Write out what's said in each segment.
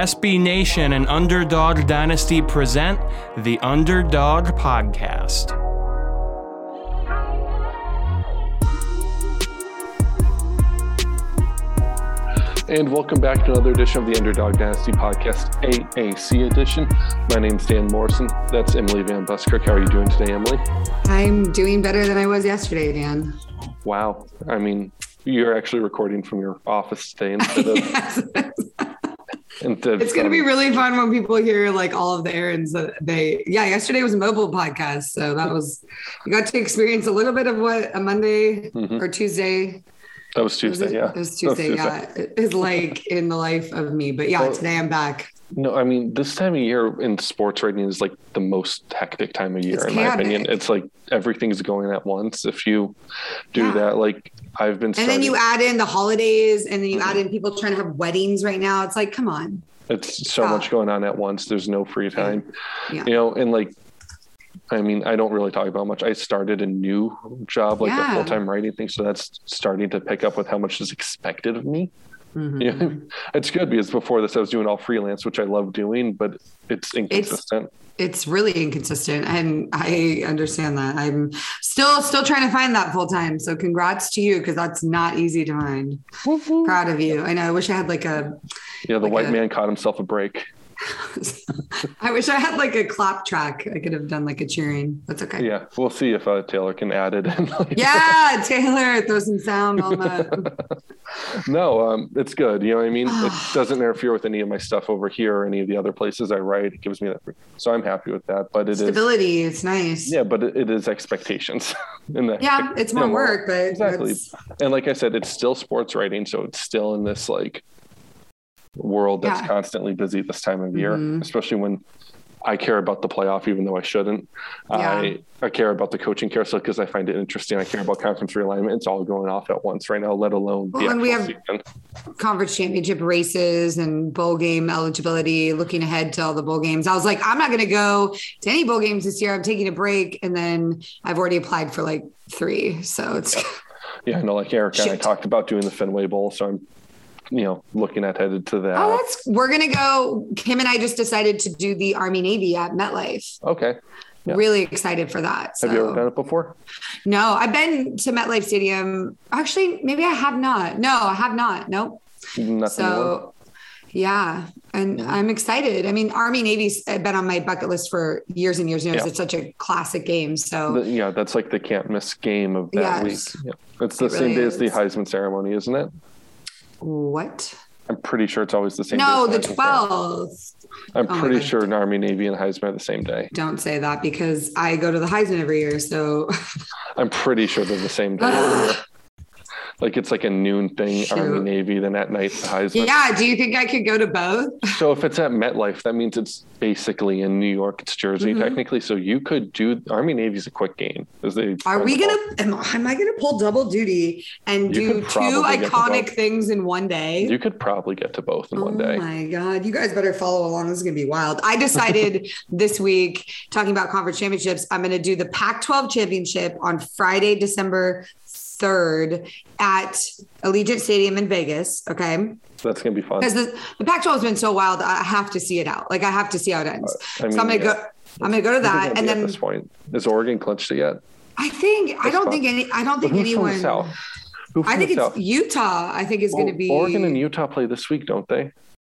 SB Nation and Underdog Dynasty present the Underdog Podcast. And welcome back to another edition of the Underdog Dynasty Podcast, AAC edition. My name's Dan Morrison. That's Emily Van Buskirk. How are you doing today, Emily? I'm doing better than I was yesterday, Dan. Wow. I mean, you're actually recording from your office today instead of... Yes. It's going to be really fun when people hear like all of the errands that yesterday was a mobile podcast. So that was, you got to experience a little bit of what a Monday or Tuesday. That was Tuesday, yeah. It was Tuesday, yeah. It's like in the life of me. But yeah, today I'm back. No, I mean, this time of year in sports writing is like the most hectic time of year, in my opinion. It's like everything's going at once. If you do that, like I've been starting. And then you add in the holidays, and then you add in people trying to have weddings right now. It's like, come on. It's so much going on at once. There's no free time. Yeah. You know, and like, I mean, I don't really talk about much. I started a new job, like a full-time writing thing. So that's starting to pick up with how much is expected of me. Mm-hmm. You know, it's good because before this I was doing all freelance, which I love doing, but it's inconsistent. It's really inconsistent. And I understand that. I'm still trying to find that full-time. So congrats to you, because that's not easy to find. Mm-hmm. Proud of you. I know. I wish I had white man caught himself a break. I wish I had like a clap track. I could have done like a cheering. That's okay. Yeah, we'll see if Taylor can add it. Yeah, Taylor, throw some sound on that. No, it's good. You know what I mean? It doesn't interfere with any of my stuff over here or any of the other places I write. It gives me that. So I'm happy with that. But stability. It's nice. Yeah, but it is expectations. It's more work, but exactly. And like I said, it's still sports writing, so it's still in this like world that's constantly busy this time of year, especially when I care about the playoff, even though I shouldn't. I care about the coaching carousel because I find it interesting. I care about conference realignment. It's all going off at once right now, let alone the actual we have season. Conference championship races and bowl game eligibility, looking ahead to all the bowl games. I was like, I'm not going to go to any bowl games this year. I'm taking a break. And then I've already applied for like 3. So it's... Yeah, I know, like Eric and I talked about doing the Fenway Bowl. So I'm looking at headed to that. We're going to go. Kim and I just decided to do the Army Navy at MetLife. Okay. Yeah. Really excited for that. Have you ever done it before? No, I've been to MetLife Stadium. Actually, maybe I have not. No, I have not. Nope. Nothing so more? Yeah. And I'm excited. I mean, Army Navy's been on my bucket list for years and years and years. It's such a classic game. So that's like the can't miss game of that week. Yeah. It's the same day as the Heisman ceremony, isn't it? What? I'm pretty sure it's always the same day. No, the 12th. I'm pretty sure an Army, Navy, and Heisman are the same day. Don't say that, because I go to the Heisman every year. So I'm pretty sure they're the same day. Like it's like a noon thing, Army, Navy, then at night the Heisman. Yeah. Do you think I could go to both? So if it's at MetLife, that means it's basically in New York. It's Jersey technically. So you could do Army, Navy's a quick game. Am I gonna pull double duty and do 2 iconic things in one day? You could probably get to both in one day. Oh my God. You guys better follow along. This is gonna be wild. I decided this week, talking about conference championships, I'm gonna do the Pac-12 championship on Friday, December 3rd at Allegiant Stadium in Vegas. Okay. That's going to be fun. Because the Pac-12 has been so wild. I have to see it out. Like I have to see how it ends. So I'm going to go to that. And then at this point, is Oregon clinched it yet? I don't think anyone. I think it's Utah. I think is going to be Oregon and Utah play this week, don't they?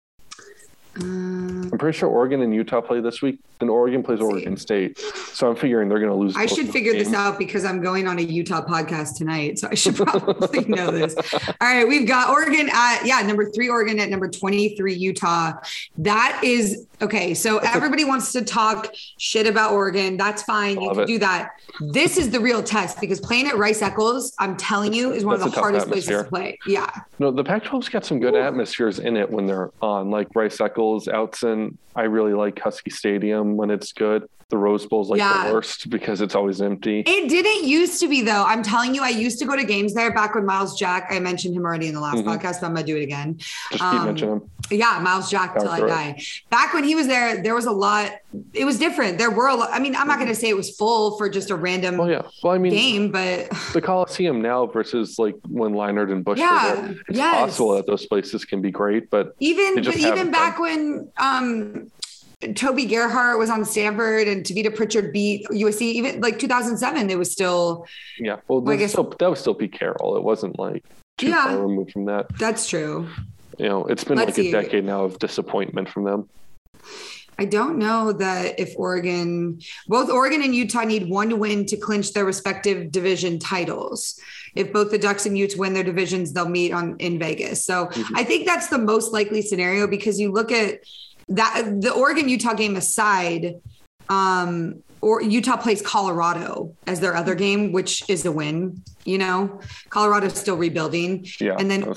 I'm pretty sure Oregon and Utah play this week. Then Oregon plays Oregon State. So I'm figuring they're going to lose. I should figure this out because I'm going on a Utah podcast tonight. So I should probably know this. All right. We've got Oregon at, number 3, Oregon at number 23, Utah. That is okay. So everybody wants to talk shit about Oregon. That's fine. You can do that. This is the real test, because playing at Rice-Eccles, I'm telling you, is one of the hardest places to play. Yeah. No, the Pac-12's got some good atmospheres in it when they're on, like Rice-Eccles, Outson. I really like Husky Stadium when it's good. The Rose Bowl's like the worst because it's always empty. It didn't used to be, though. I'm telling you, I used to go to games there back when Miles Jack, I mentioned him already in the last podcast, but I'm going to do it again. Just keep mentioning him. Yeah, Miles Jack till I die. Back when he was there, there was a lot. It was different. There were a lot. I mean, I'm not going to say it was full for just a random game, but the Coliseum now versus like when Leinart and Bush were there, it's possible that those places can be great, but even back when Toby Gerhart was on Stanford and Tavita Pritchard beat USC, even like 2007, it was still that was still Pete Carroll. It wasn't like too far removed from that. That's true. It's been a decade now of disappointment from them. I don't know that if both Oregon and Utah need one win to clinch their respective division titles. If both the Ducks and Utes win their divisions, they'll meet in Vegas. So I think that's the most likely scenario, because you look at that, the Oregon-Utah game aside, or Utah plays Colorado as their other game, which is a win. Colorado's still rebuilding. Yeah, and then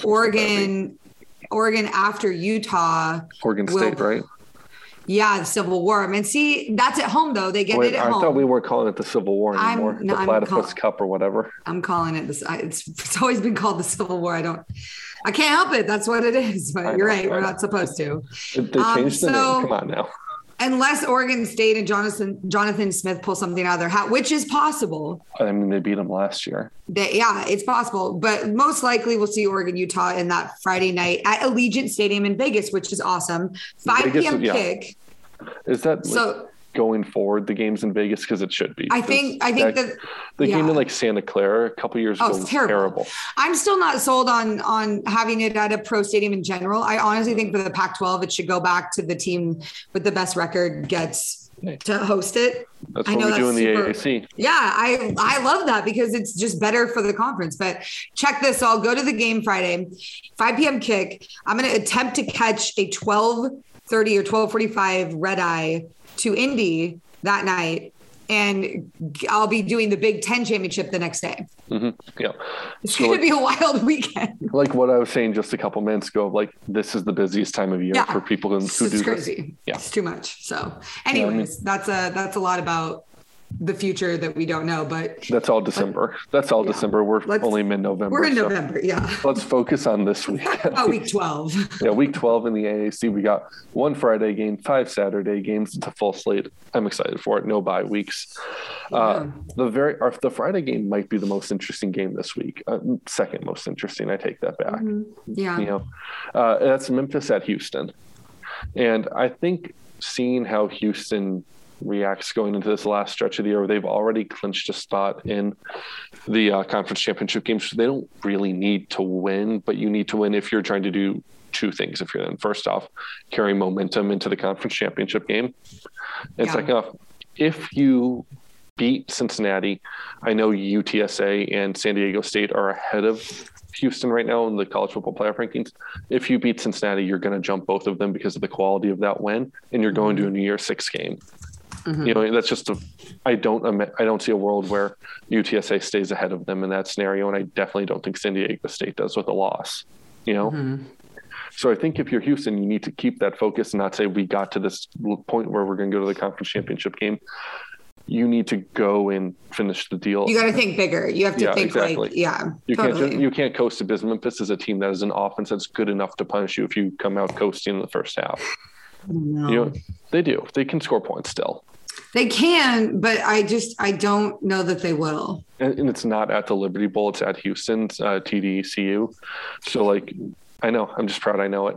Oregon after Utah. Oregon State, right? Yeah, the Civil War. I mean, see, that's at home, though. They get it at home. I thought we weren't calling it the Civil War anymore. The Platypus Cup or whatever. I'm calling it this. It's always been called the Civil War. I can't help it. That's what it is. But you're right. We're not supposed to. They changed the name. Come on now. Unless Oregon State and Jonathan Smith pull something out of their hat, which is possible. I mean, they beat them last year. It's possible. But most likely we'll see Oregon-Utah in that Friday night at Allegiant Stadium in Vegas, which is awesome. 5 p.m. kick. Is that going forward, the games in Vegas? Because it should be. I think that the game in like Santa Clara a couple years ago was terrible. I'm still not sold on having it at a pro stadium in general. I honestly think for the Pac-12, it should go back to the team with the best record gets to host it. That's what we do in the AAC. Yeah, I love that because it's just better for the conference. But check this. So I'll go to the game Friday, 5 p.m. kick. I'm going to attempt to catch a 12:30 or 12:45 red eye to Indy that night, and I'll be doing the Big Ten championship the next day. Mm-hmm. Yeah, it's going to be a wild weekend. Like what I was saying just a couple minutes ago, like this is the busiest time of year for people who do this. Crazy. Yeah, it's too much. So, anyways, that's a lot about the future that we don't know, but that's all December. December. We're only mid-November. We're in November. Yeah. Let's focus on this week. Week 12. Yeah. Week 12 in the AAC. We got 1 Friday game, 5 Saturday games. It's a full slate. I'm excited for it. No bye weeks. The Friday game might be the most interesting game this week. Second most interesting. I take that back. Mm-hmm. Yeah. That's Memphis at Houston. And I think seeing how Houston reacts going into this last stretch of the year where they've already clinched a spot in the conference championship games. So they don't really need to win, but you need to win if you're trying to do 2 things. If you're then first off, carry momentum into the conference championship game. And second off, if you beat Cincinnati, I know UTSA and San Diego State are ahead of Houston right now in the college football playoff rankings. If you beat Cincinnati, you're going to jump both of them because of the quality of that win, and you're going to a New Year's 6 game. Mm-hmm. That's just I don't see a world where UTSA stays ahead of them in that scenario, and I definitely don't think San Diego State does with a loss. Mm-hmm. So I think if you're Houston, you need to keep that focus and not say we got to this point where we're going to go to the conference championship game. You need to go and finish the deal. You got to think bigger. You have to think exactly. You can't coast to business. Memphis is a team that is an offense that's good enough to punish you if you come out coasting in the first half. No. They do. They can score points still. They can, but I don't know that they will. And it's not at the Liberty Bowl. It's at Houston's TDCU. So I know. I'm just proud I know it.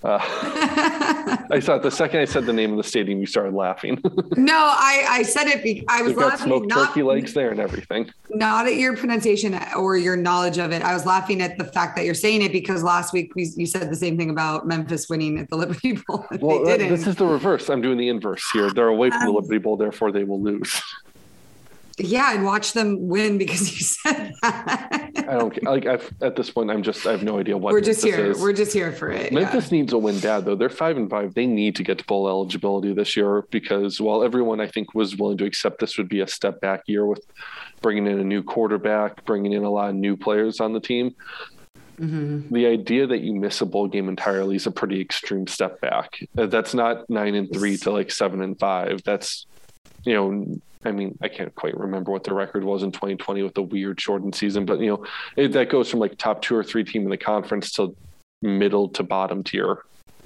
I thought the second I said the name of the stadium, you started laughing. No, I said it. I was laughing. Smoked turkey legs there and everything. Not at your pronunciation or your knowledge of it. I was laughing at the fact that you're saying it because last week you said the same thing about Memphis winning at the Liberty Bowl. Well, this is the reverse. I'm doing the inverse here. They're away from the Liberty Bowl, therefore they will lose. Yeah, and watch them win because you said that. I don't at this point. I have no idea what we're just here. Is. We're just here for it. Memphis needs a win, Dad. Though they're 5-5, they need to get to bowl eligibility this year because while everyone I think was willing to accept this would be a step back year with bringing in a new quarterback, bringing in a lot of new players on the team. Mm-hmm. The idea that you miss a bowl game entirely is a pretty extreme step back. That's not 9-3 to 7-5. That's I can't quite remember what the record was in 2020 with the weird shortened season, but that goes from top 2 or 3 team in the conference to middle to bottom tier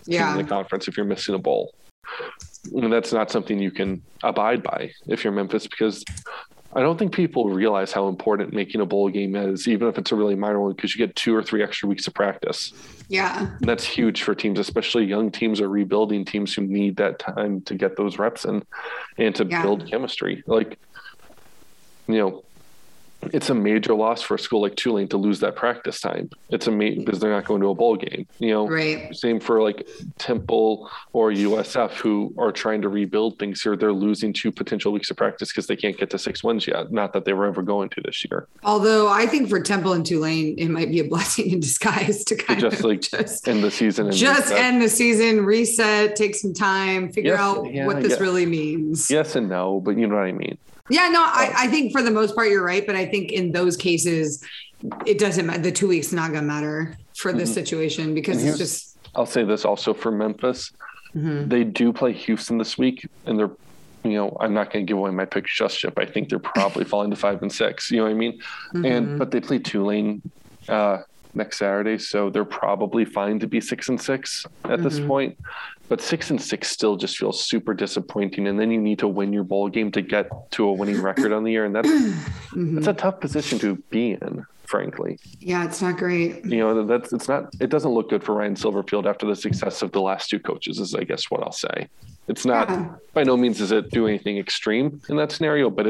team in the conference if you're missing a bowl. And that's not something you can abide by if you're Memphis, because I don't think people realize how important making a bowl game is, even if it's a really minor one, because you get 2 or 3 extra weeks of practice. Yeah. And that's huge for teams, especially young teams or rebuilding teams who need that time to get those reps in and to build chemistry. Like, you know, it's a major loss for a school like Tulane to lose that practice time. It's because they're not going to a bowl game, you know. Right. Same for like Temple or USF, who are trying to rebuild things here. They're losing 2 potential weeks of practice because they can't get to 6 wins yet. Not that they were ever going to this year. Although I think for Temple and Tulane, it might be a blessing in disguise to kind of just end the season. End the season, reset, take some time, figure out what this really means. Yes and no, but you know what I mean. Yeah, no, I think for the most part, you're right. But I think in those cases, it doesn't matter. The 2 weeks not going to matter for this situation because it's just. I'll say this also for Memphis. They do play Houston this week, and they're, you know, I'm not going to give away my pick just yet, but I think they're probably falling to 5 and 6. You know what I mean? But they play Tulane next Saturday, so they're probably fine to be 6 and 6 at this point. But 6 and 6 still just feels super disappointing. And then you need to win your bowl game to get to a winning record on the year. And that's a tough position to be in, frankly. Yeah, it's not great. You know, it doesn't look good for Ryan Silverfield after the success of the last 2 coaches, is I guess what I'll say. It's not, by no means does it do anything extreme in that scenario, but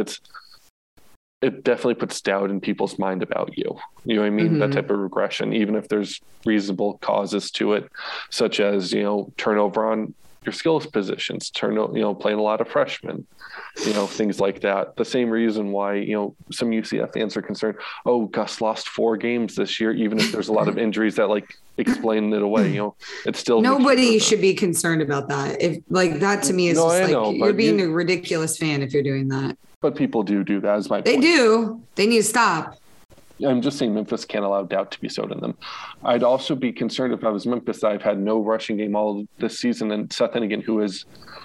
it definitely puts doubt in people's mind about you. You know what I mean? That type of regression, even if there's reasonable causes to it, such as, you know, turnover on your skills positions, playing a lot of freshmen, you know, things like that. The same reason why, you know, some UCF fans are concerned, oh, Gus lost 4 games this year, even if there's a lot of injuries that like explain it away. You know, it's still nobody should be concerned about that. If like that to me is you're being a ridiculous fan if you're doing that. But people do that is my point. They do. They need to stop. I'm just saying Memphis can't allow doubt to be sowed in them. I'd also be concerned if I was Memphis that I've had no rushing game all this season. And Seth Hennigan, who's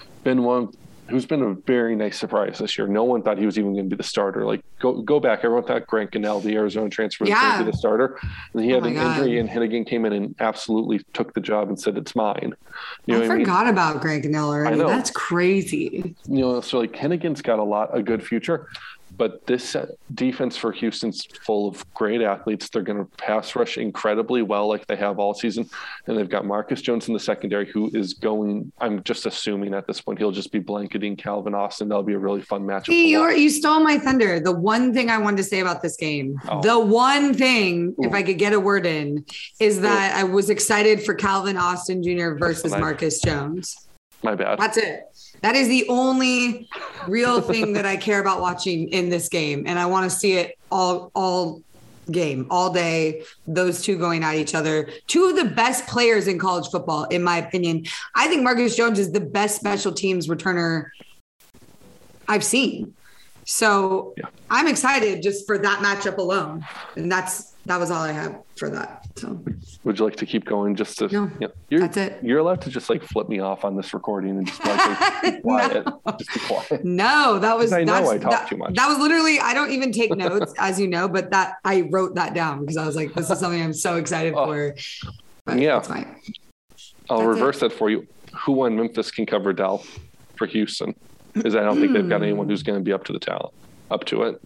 been a very nice surprise this year. No one thought he was even going to be the starter. Like go back. Everyone thought Grant Gunnell, the Arizona transfer, was going to be the starter. And he had an injury, and Hennigan came in and absolutely took the job and said, it's mine. I forgot about Grant Gunnell already. That's crazy. You know, so like Hennigan's got a good future. But this defense for Houston's full of great athletes. They're going to pass rush incredibly well like they have all season. And they've got Marcus Jones in the secondary who is going, I'm just assuming at this point, he'll just be blanketing Calvin Austin. That'll be a really fun matchup. You stole my thunder. The one thing I wanted to say about this game, the one thing, if I could get a word in, is that I was excited for Calvin Austin Jr. versus Marcus Jones. My bad. That's it. That is the only real thing that I care about watching in this game. And I want to see it all game, all day, those two going at each other. 2 of the best players in college football, in my opinion. I think Marcus Jones is the best special teams returner I've seen. So I'm excited just for that matchup alone. And that was all I had for that. So would you like to keep going just to that's it. You're allowed to just like flip me off on this recording and just like be quiet. Just be quiet. No, I talk too much. That was literally, I don't even take notes, as you know, but that I wrote that down because I was like, this is something I'm so excited for. But that's fine. I'll reverse that for you. Who on Memphis can cover Dell for Houston? Because I don't think they've got anyone who's going to be up to it.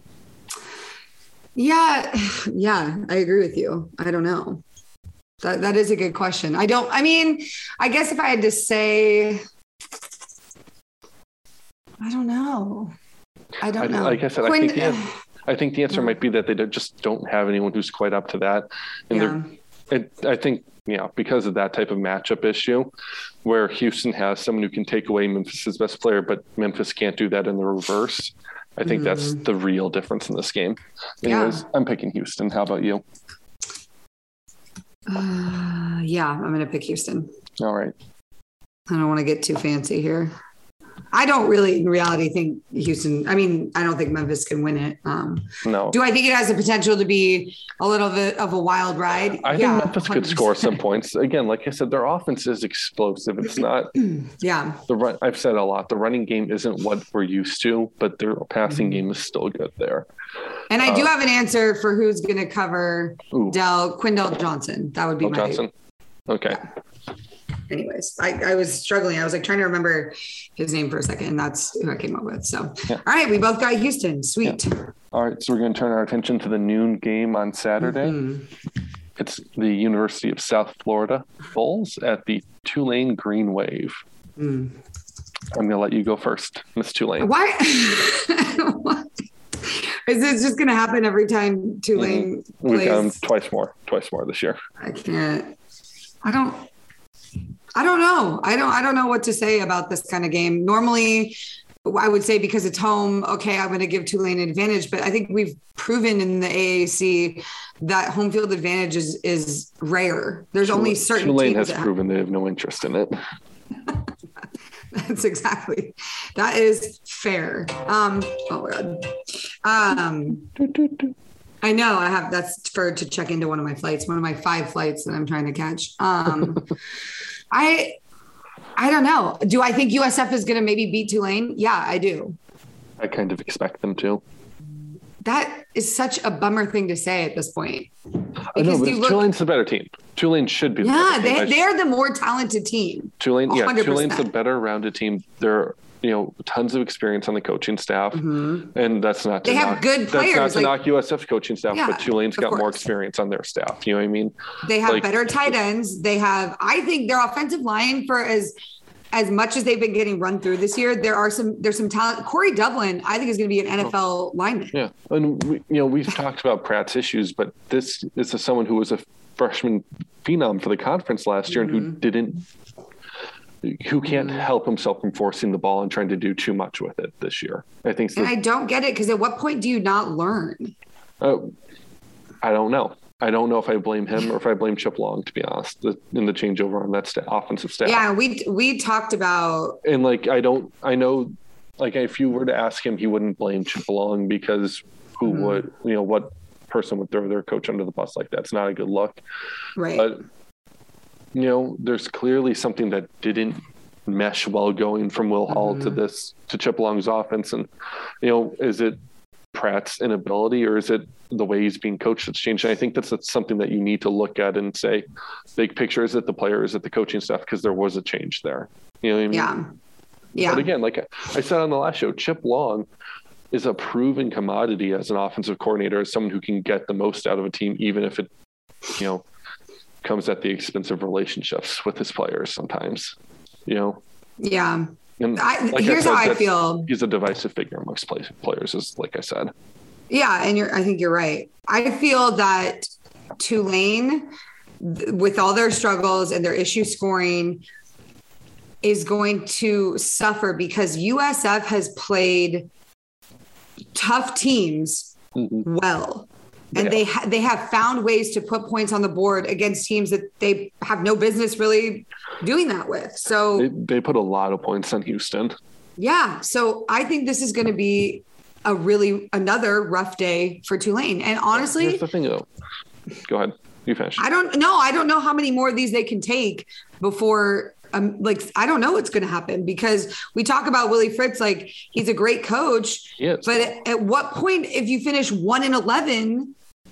Yeah, I agree with you. I don't know. That is a good question. I guess if I had to say, I don't know. Like I said, I think the answer might be that they just don't have anyone who's quite up to that. And I think, because of that type of matchup issue where Houston has someone who can take away Memphis's best player, but Memphis can't do that in the reverse. I think that's the real difference in this game. Anyways, I'm picking Houston. How about you? I'm going to pick Houston. All right. I don't want to get too fancy here. I don't really, in reality, think Houston. I don't think Memphis can win it. No. Do I think it has the potential to be a little bit of a wild ride? I think Memphis could score some points. Again, like I said, their offense is explosive. It's not. The run. I've said a lot. The running game isn't what we're used to, but their passing game is still good there. And I do have an answer for who's going to cover Quindell Johnson. That would be my Johnson. Okay. anyways, I was struggling. I was like trying to remember his name for a second, and that's who I came up with. So, All right, we both got Houston. Sweet. Yeah. All right, so we're going to turn our attention to the noon game on Saturday. Mm-hmm. It's the University of South Florida Bulls at the Tulane Green Wave. I'm going to let you go first, Miss Tulane. Why? Is this just going to happen every time Tulane plays? We've done twice more this year. I can't. I don't know. I don't know what to say about this kind of game. Normally, I would say because it's home, okay, I'm going to give Tulane an advantage, but I think we've proven in the AAC that home field advantage is rare. There's only certain Tulane teams has proven they have no interest in it. That is fair. Oh my God. I know that's to check into one of my flights, one of my 5 flights that I'm trying to catch. I don't know. Do I think USF is going to maybe beat Tulane? Yeah, I do. I kind of expect them to. That is such a bummer thing to say at this point. I know, but Tulane's the better team. Tulane should be the better team. They are the more talented team. Tulane's the better rounded team. They're tons of experience on the coaching staff, and that's not to knock USF's coaching staff, but Tulane's got more experience on their staff. You know what I mean? They have better tight ends. I think their offensive line, for as much as they've been getting run through this year, there's some talent. Corey Dublin, I think, is going to be an NFL lineman. Yeah, and we've talked about Pratt's issues, but this is someone who was a freshman phenom for the conference last year and who can't help himself from forcing the ball and trying to do too much with it this year. I think. And I don't get it, because at what point do you not learn? I don't know. I don't know if I blame him or if I blame Chip Long, to be honest, in the changeover on that offensive staff. Yeah, we talked about. And if you were to ask him, he wouldn't blame Chip Long, because who would, what person would throw their coach under the bus like that? It's not a good look. Right. But, there's clearly something that didn't mesh well going from Will Hall to Chip Long's offense. And, is it Pratt's inability, or is it the way he's being coached that's changed? And I think that's something that you need to look at and say, big picture, is it the player, is it the coaching staff? Because there was a change there. You know what I mean? Yeah. But again, like I said on the last show, Chip Long is a proven commodity as an offensive coordinator, as someone who can get the most out of a team, even if it, comes at the expense of relationships with his players sometimes, Yeah. And here's how I feel. He's a divisive figure amongst players, like I said. Yeah, and I think you're right. I feel that Tulane, with all their struggles and their issue scoring, is going to suffer because USF has played tough teams well. And they have found ways to put points on the board against teams that they have no business really doing that with. So they put a lot of points on Houston. Yeah. So I think this is going to be another rough day for Tulane. And honestly, here's the thing though. Go ahead. You finish. I don't know how many more of these they can take before I don't know what's going to happen, because we talk about Willie Fritz, like he's a great coach, but at what point, if you finish 1-11,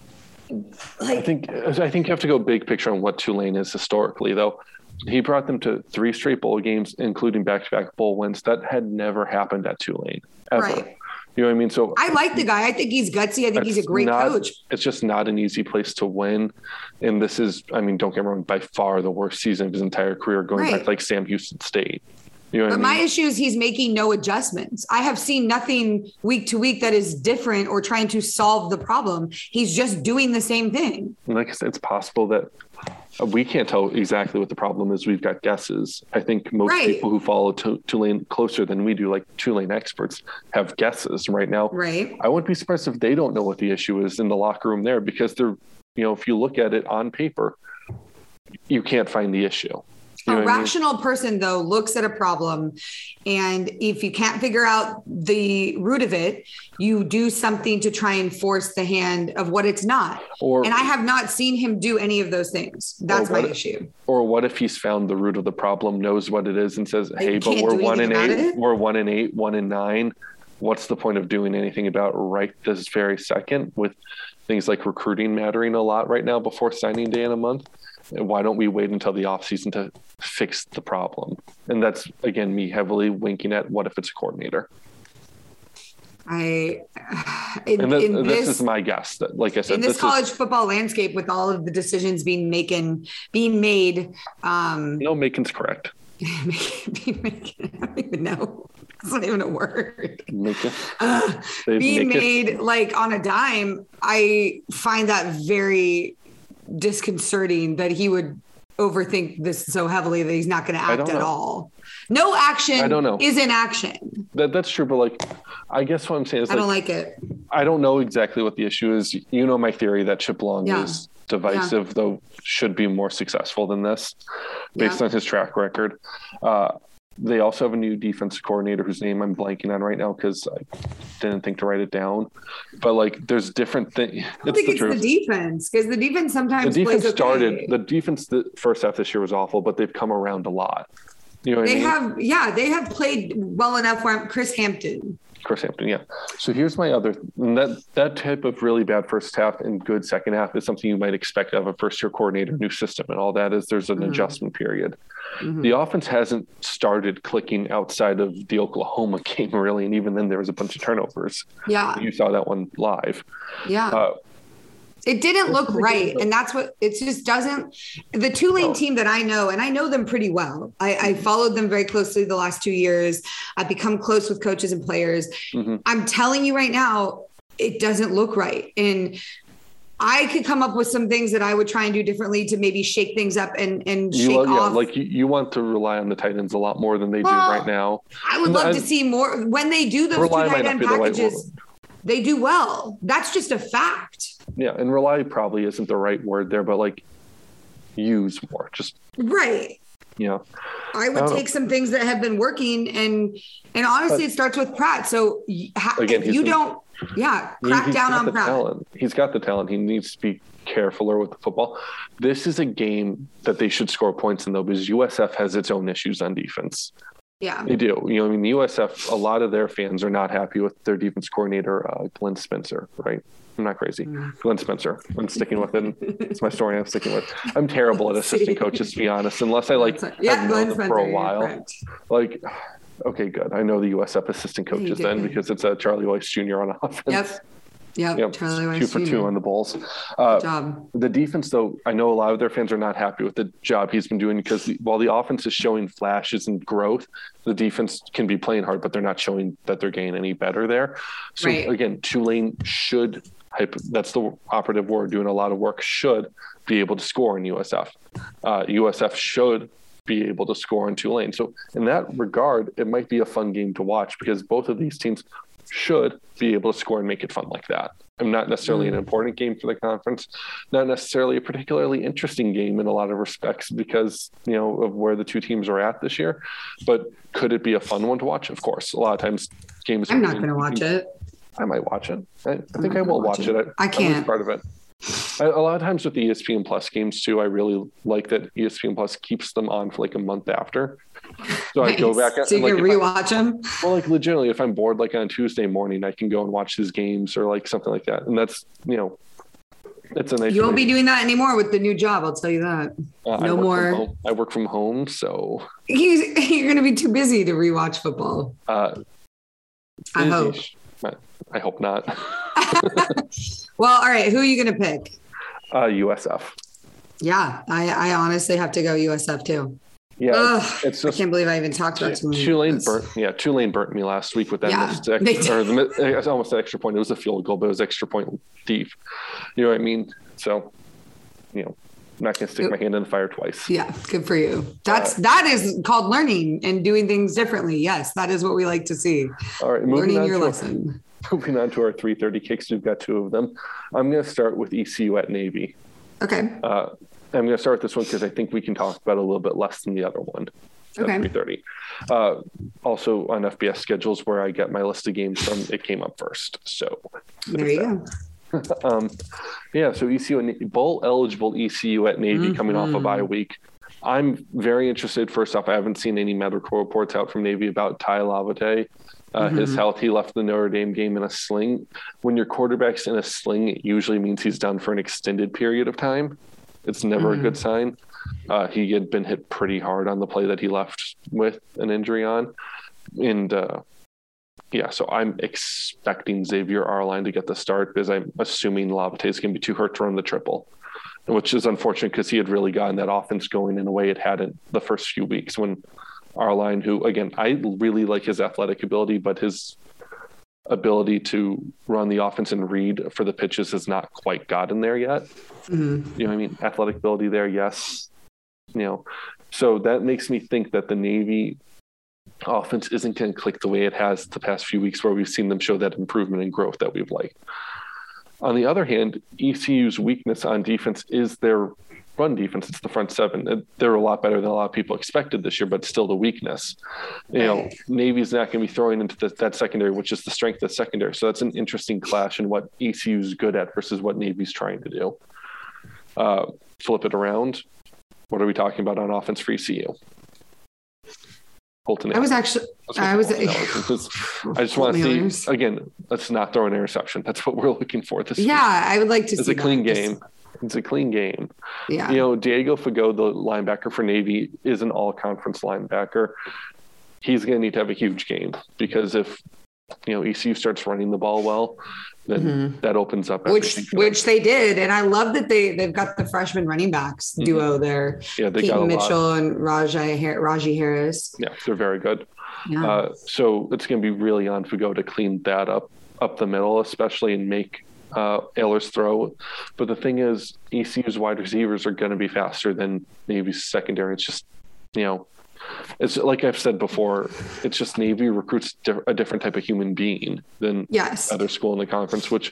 I think you have to go big picture on what Tulane is historically, though. He brought them to 3 straight bowl games, including back-to-back bowl wins. That had never happened at Tulane ever. Right. You know what I mean? So I like the guy. I think he's gutsy. I think he's a great coach. It's just not an easy place to win. And this is, don't get me wrong, by far the worst season of his entire career, going back to like Sam Houston State. You know what I mean? My issue is he's making no adjustments. I have seen nothing week to week that is different or trying to solve the problem. He's just doing the same thing. Like I said, it's possible that we can't tell exactly what the problem is. We've got guesses. I think most people who follow Tulane closer than we do, like Tulane experts, have guesses right now. Right. I wouldn't be surprised if they don't know what the issue is in the locker room there, because they're, if you look at it on paper, you can't find the issue. A rational person, though, looks at a problem, and if you can't figure out the root of it, you do something to try and force the hand of what it's not. And I have not seen him do any of those things. That's my issue. Or what if he's found the root of the problem, knows what it is, and says, "Hey, but we're 1-8, we're 1-8, 1-9. What's the point of doing anything about it right this very second?" With things like recruiting mattering a lot right now before signing day in a month. Why don't we wait until the offseason to fix the problem. And that's, again, me heavily winking at what if it's a coordinator. This is my guess. That, like I said, in this college football landscape, with all of the decisions being made. No, Macon's correct. I don't even know. That's not even a word. Being made like on a dime. I find that very disconcerting that he would overthink this so heavily that he's not going to act at all. No action is inaction. That's true, but like, I guess what I'm saying is I don't like it. I don't know exactly what the issue is. You know my theory that Chip Long is divisive, though should be more successful than this based on his track record. They also have a new defensive coordinator whose name I'm blanking on right now because I didn't think to write it down. But like, there's different things. I think it's the defense, because the defense sometimes plays okay. The defense the first half this year was awful, but they've come around a lot. You know what I mean? They have played well enough where Chris Hampton, yeah. So here's my other, that type of really bad first half and good second half is something you might expect of a first year coordinator, new system, and all that is there's an adjustment period. Mm-hmm. The offense hasn't started clicking outside of the Oklahoma game really, and even then there was a bunch of turnovers. Yeah, you saw that one live. Yeah. It didn't look right. And that's what it just doesn't. The Tulane team that I know, and I know them pretty well. I followed them very closely the last 2 years. I've become close with coaches and players. Mm-hmm. I'm telling you right now, it doesn't look right. And I could come up with some things that I would try and do differently to maybe shake things up and shake off. Like you want to rely on the tight ends a lot more than they do right now. I would love to see more when they do those 2 tight end packages. They do well. That's just a fact. Yeah, and rely probably isn't the right word there, but like use more. Just right. Yeah. I would take some things that have been working and honestly, it starts with Pratt. So again, if you don't, crack down on Pratt. Talent. He's got the talent. He needs to be carefuler with the football. This is a game that they should score points in, though, because USF has its own issues on defense. Yeah, they do. You know, I mean, the USF, a lot of their fans are not happy with their defense coordinator, Glenn Spencer, right? I'm not crazy. Glenn Spencer. I'm sticking with it. It's my story I'm sticking with. I'm terrible at assistant coaches, to be honest, unless I have known them for a while. Like, okay, good. I know the USF assistant coaches because it's Charlie Weiss Jr. on offense. Yep. Charlie Weiss 2 for 2 on the Bulls. Good job. The defense, though, I know a lot of their fans are not happy with the job he's been doing because while the offense is showing flashes and growth, the defense can be playing hard, but they're not showing that they're getting any better there. So again, Tulane should, that's the operative word, doing a lot of work, should be able to score in USF. USF should be able to score in Tulane. So in that regard, it might be a fun game to watch because both of these teams should be able to score and make it fun like that. I'm not necessarily an important game for the conference, not necessarily a particularly interesting game in a lot of respects because, you know, of where the two teams are at this year, but could it be a fun one to watch? Of course. A lot of times games. I'm not going to watch it. I might watch it. I think I will watch it. I can't. Part of it. A lot of times with the ESPN Plus games too, I really like that ESPN Plus keeps them on for like a month after. So I go back. So you can rewatch them? Well, like legitimately, if I'm bored, like on Tuesday morning, I can go and watch his games or like something like that. And that's, you know, it's a nice. You won't be doing that anymore with the new job. I'll tell you that. No more. I work from home, so. You're going to be too busy to rewatch football. I hope. I hope not. Well, all right. Who are you going to pick? USF. Yeah, I honestly have to go USF too. Yeah, it's just, I can't believe I even talked about Tulane burnt me last week with that. It's almost an extra point. It was a field goal, but it was extra point deep. You know what I mean? So, you know, I'm not going to stick my hand in the fire twice. Yeah, good for you. That is called learning and doing things differently. Yes, that is what we like to see. All right, learning your lesson. Moving on to our 3:30 kicks, we've got 2 of them. I'm going to start with ECU at Navy. Okay. I'm going to start with this one because I think we can talk about it a little bit less than the other one. Okay. 3:30. Also on FBS schedules where I get my list of games from, it came up first. So there you go. So ECU, bowl eligible ECU at Navy coming off a bye week. I'm very interested. First off, I haven't seen any medical reports out from Navy about Ty Lavate. His health, he left the Notre Dame game in a sling. When your quarterback's in a sling, it usually means he's done for an extended period of time. It's never a good sign. He had been hit pretty hard on the play that he left with an injury on. And so I'm expecting Xavier Arline to get the start because I'm assuming Lavate is going to be too hurt to run the triple, which is unfortunate because he had really gotten that offense going in a way it hadn't the first few weeks when Arline, who, again, I really like his athletic ability, but his ability to run the offense and read for the pitches has not quite gotten there yet. Mm-hmm. You know what I mean? Athletic ability there, yes. So that makes me think that the Navy offense isn't going to click the way it has the past few weeks where we've seen them show that improvement and growth that we've liked. On the other hand, ECU's weakness on defense is their run defense. It's the front seven. They're a lot better than a lot of people expected this year, but still the weakness. Navy's not going to be throwing into that secondary, which is the strength of the secondary. So that's an interesting clash in what ECU is good at versus what Navy's trying to do. Flip it around. What are we talking about on offense for ECU? Holton. I just want to see, again, let's not throw an interception. That's what we're looking for this week. I would like to see it's a clean game. It's a clean game. Yeah. Diego Fagot, the linebacker for Navy, is an all-conference linebacker. He's going to need to have a huge game because if ECU starts running the ball well, then that opens up everything. Which they did, and I love that they've got the freshman running backs duo there. Yeah, they Keaton got Mitchell and Raji Harris. Yeah, they're very good. Yeah. So it's going to be really on Fagot to clean that up the middle, especially, and make Ehlers throw. But the thing is, ECU's wide receivers are going to be faster than Navy's secondary. It's just, it's like I've said before, it's just Navy recruits a different type of human being than other school in the conference, which,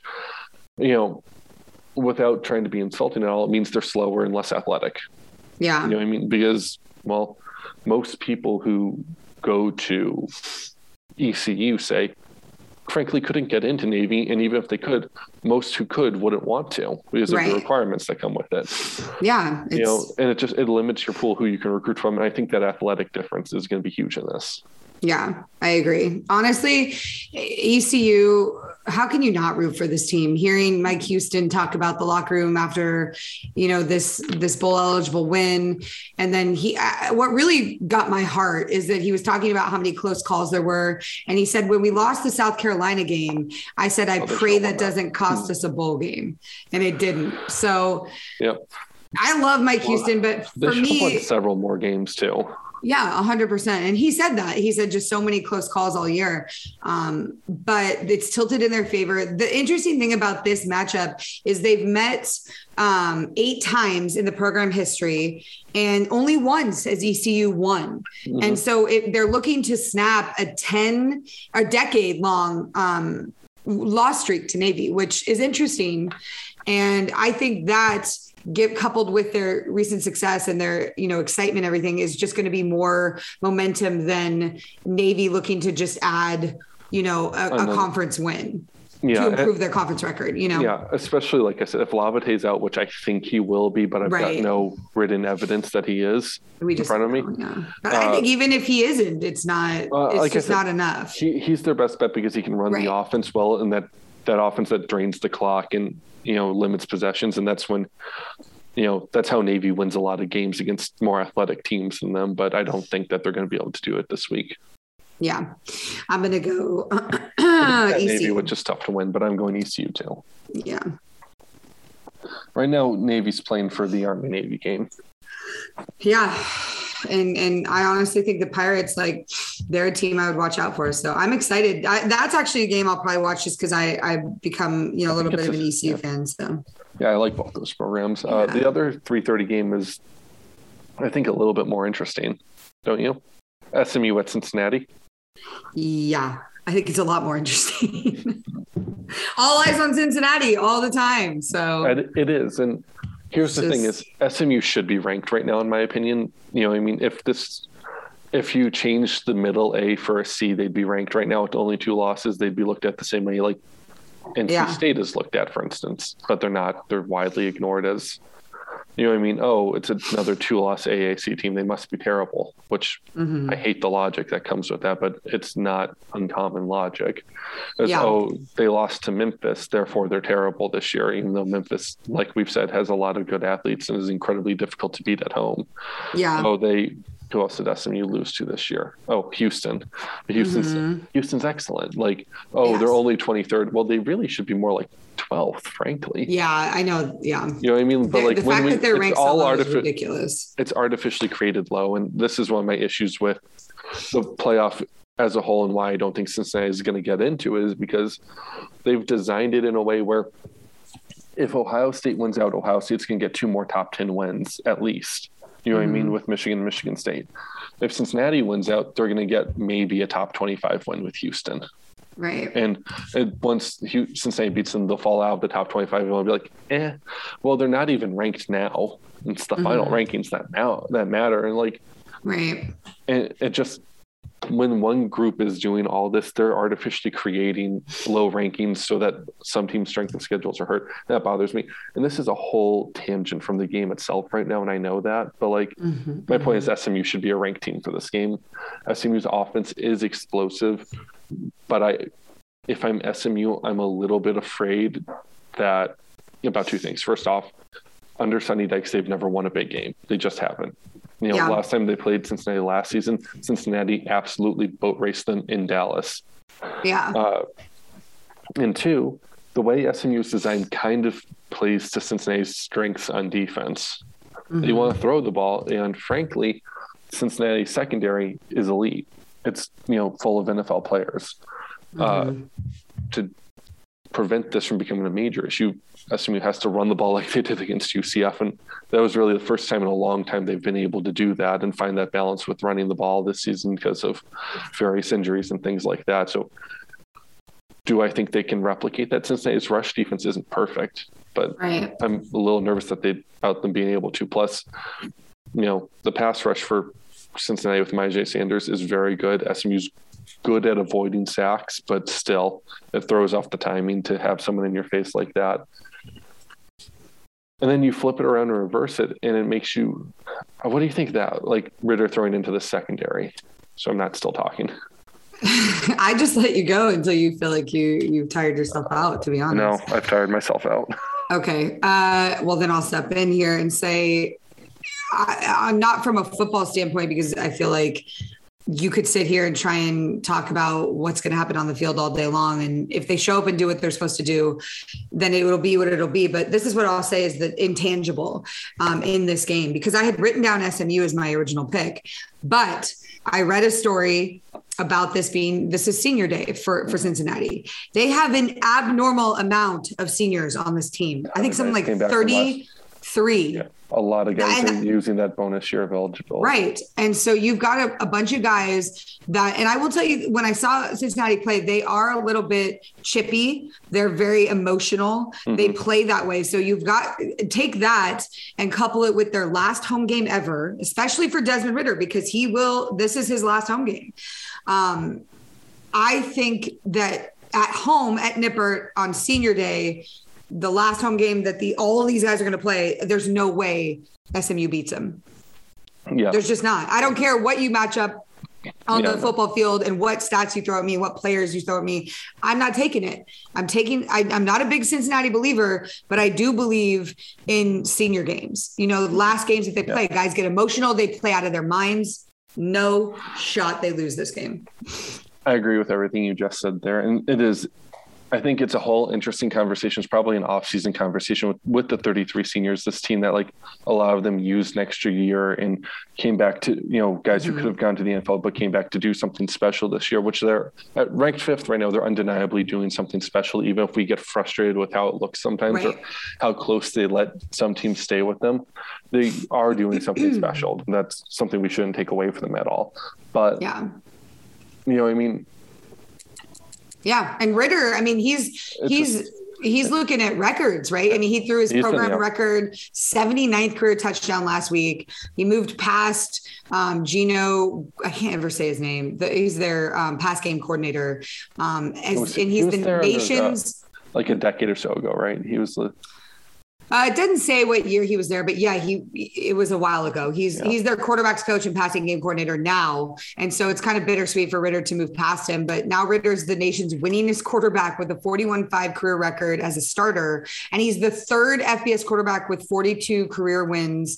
without trying to be insulting at all, it means they're slower and less athletic. Yeah. You know what I mean? Because, most people who go to ECU say, frankly, couldn't get into Navy, and even if they could, most who could wouldn't want to because of the requirements that come with it. Yeah, and it limits your pool who you can recruit from, and I think that athletic difference is going to be huge in this. Yeah, I agree. Honestly, ECU, how can you not root for this team? Hearing Mike Houston talk about the locker room after, this bowl eligible win. And then what really got my heart is that he was talking about how many close calls there were. And he said, when we lost the South Carolina game, I said, I pray that doesn't cost us a bowl game. And it didn't. So I love Mike Houston, but for me, several more games too. Yeah, 100%. And he said that. He said just so many close calls all year. But it's tilted in their favor. The interesting thing about this matchup is they've met 8 times in the program history, and only once has ECU won. Mm-hmm. And so they're looking to snap a decade-long loss streak to Navy, which is interesting. And I think that coupled with their recent success and their, excitement, everything is just going to be more momentum than Navy looking to just add, a conference win to improve their conference record, Yeah, especially like I said, if Lavate's out, which I think he will be, but I've got no written evidence that he is in front of me. Yeah. But I think even if he isn't, it's not, not enough. He's their best bet because he can run the offense well, and that offense that drains the clock and, limits possessions. And that's when, that's how Navy wins a lot of games against more athletic teams than them. But I don't think that they're going to be able to do it this week. Yeah. I'm going to go Navy, which is tough to win, but I'm going ECU too. Yeah. Right now, Navy's playing for the Army-Navy game. Yeah. And I honestly think the Pirates, they're a team I would watch out for. So I'm excited. That's actually a game I'll probably watch just because I've become, a little bit of an ECU fan. So yeah, I like both those programs. The other 3:30 game is, I think, a little bit more interesting, don't you? SMU at Cincinnati. Yeah, I think it's a lot more interesting. All eyes on Cincinnati all the time. So it is. And here's the thing is SMU should be ranked right now, in my opinion. If you change the middle A for a C, they'd be ranked right now with only 2 losses. They'd be looked at the same way NC State is looked at, for instance, but they're not. They're widely ignored as You know what I mean? Oh, it's another 2-loss AAC team. They must be terrible, which I hate the logic that comes with that, but it's not uncommon logic. Oh, they lost to Memphis, therefore they're terrible this year, even though Memphis, like we've said, has a lot of good athletes and is incredibly difficult to beat at home. Yeah. Oh, who else did SMU lose to this year? Oh, Houston. Houston's excellent. Like, they're only 23rd. Well, they really should be more like 12th, frankly. Yeah, I know. Yeah. You know what I mean? But like the fact that they're ranked so low is ridiculous. It's artificially created low. And this is one of my issues with the playoff as a whole, and why I don't think Cincinnati is going to get into it, is because they've designed it in a way where if Ohio State wins out, Ohio State's going to get 2 more top 10 wins at least. You know what I mean? With Michigan and Michigan State. If Cincinnati wins out, they're going to get maybe a top 25 win with Houston. Right. And once Cincinnati beats them, they'll fall out of the top 25 and they'll be like, well, they're not even ranked now. It's the final rankings that matter. And like, right. And it just, when one group is doing all this, they're artificially creating low rankings so that some teams' strength of schedules are hurt. That bothers me. And this is a whole tangent from the game itself right now, and I know that. But like, my point is SMU should be a ranked team for this game. SMU's offense is explosive, but if I'm SMU, I'm a little bit afraid that about 2 things. First off, under Sonny Dykes, they've never won a big game. They just haven't. Last time they played Cincinnati last season, Cincinnati absolutely boat raced them in Dallas. Yeah. And 2, the way SMU is designed kind of plays to Cincinnati's strengths on defense. They want to throw the ball, and frankly, Cincinnati's secondary is elite. It's full of NFL players. To prevent this from becoming a major issue, SMU has to run the ball like they did against UCF, and that was really the first time in a long time they've been able to do that and find that balance with running the ball this season because of various injuries and things like that. So do I think they can replicate that? Cincinnati's rush defense isn't perfect, but I'm a little nervous about them being able to. Plus, the pass rush for Cincinnati with Myjai Sanders is very good. SMU's good at avoiding sacks, but still it throws off the timing to have someone in your face like that. And then you flip it around and reverse it, and it makes you, what do you think that, like Ridder throwing into the secondary? So I'm not still talking. I just let you go until you feel like you've tired yourself out, to be honest. No, I've tired myself out. Okay. Well, then I'll step in here and say, I'm not from a football standpoint, because I feel like you could sit here and try and talk about what's going to happen on the field all day long. And if they show up and do what they're supposed to do, then it will be what it'll be. But this is what I'll say is the intangible in this game, because I had written down SMU as my original pick, but I read a story about this is senior day for Cincinnati. They have an abnormal amount of seniors on this team. I think something like 33. Yeah. A lot of guys are using that bonus year of eligibility. Right. And so you've got a bunch of guys that, and I will tell you, when I saw Cincinnati play, they are a little bit chippy. They're very emotional. They play that way. So you've got take that and couple it with their last home game ever, especially for Desmond Ridder, because this is his last home game. I think that at home at Nippert on senior day, the last home game that all these guys are going to play, there's no way SMU beats them. Yeah. There's just not. I don't care what you match up on the football field and what stats you throw at me, what players you throw at me. I'm not taking it. I'm not a big Cincinnati believer, but I do believe in senior games. The last games that they play, guys get emotional. They play out of their minds. No shot they lose this game. I agree with everything you just said there. And I think it's a whole interesting conversation. It's probably an off-season conversation with the 33 seniors, this team that a lot of them used an extra year and came back to, guys who could have gone to the NFL, but came back to do something special this year, which they're ranked 5th right now. They're undeniably doing something special, even if we get frustrated with how it looks sometimes or how close they let some teams stay with them. They are doing something special. That's something we shouldn't take away from them at all. But, you know what I mean? Yeah. And Ridder, I mean, he's looking at records, right? I mean, he threw his program record 79th career touchdown last week. He moved past Gino. I can't ever say his name. He's their pass game coordinator. And he's the nation's like a decade or so ago, right? He was It doesn't say what year he was there, but yeah, it was a while ago. He's their quarterbacks coach and passing game coordinator now. And so it's kind of bittersweet for Ridder to move past him. But now Ridder's the nation's winningest quarterback with a 41-5 career record as a starter. And he's the third FBS quarterback with 42 career wins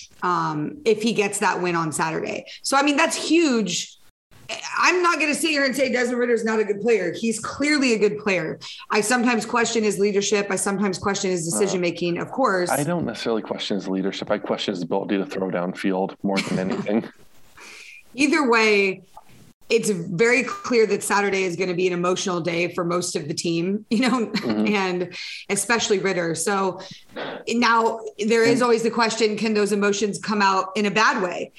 if he gets that win on Saturday. So, I mean, that's huge. I'm not going to sit here and say Desmond Ridder is not a good player. He's clearly a good player. I sometimes question his leadership. I sometimes question his decision-making, of course. I don't necessarily question his leadership. I question his ability to throw downfield more than anything. Either way, it's very clear that Saturday is going to be an emotional day for most of the team, and especially Ridder. So now there is always the question, can those emotions come out in a bad way?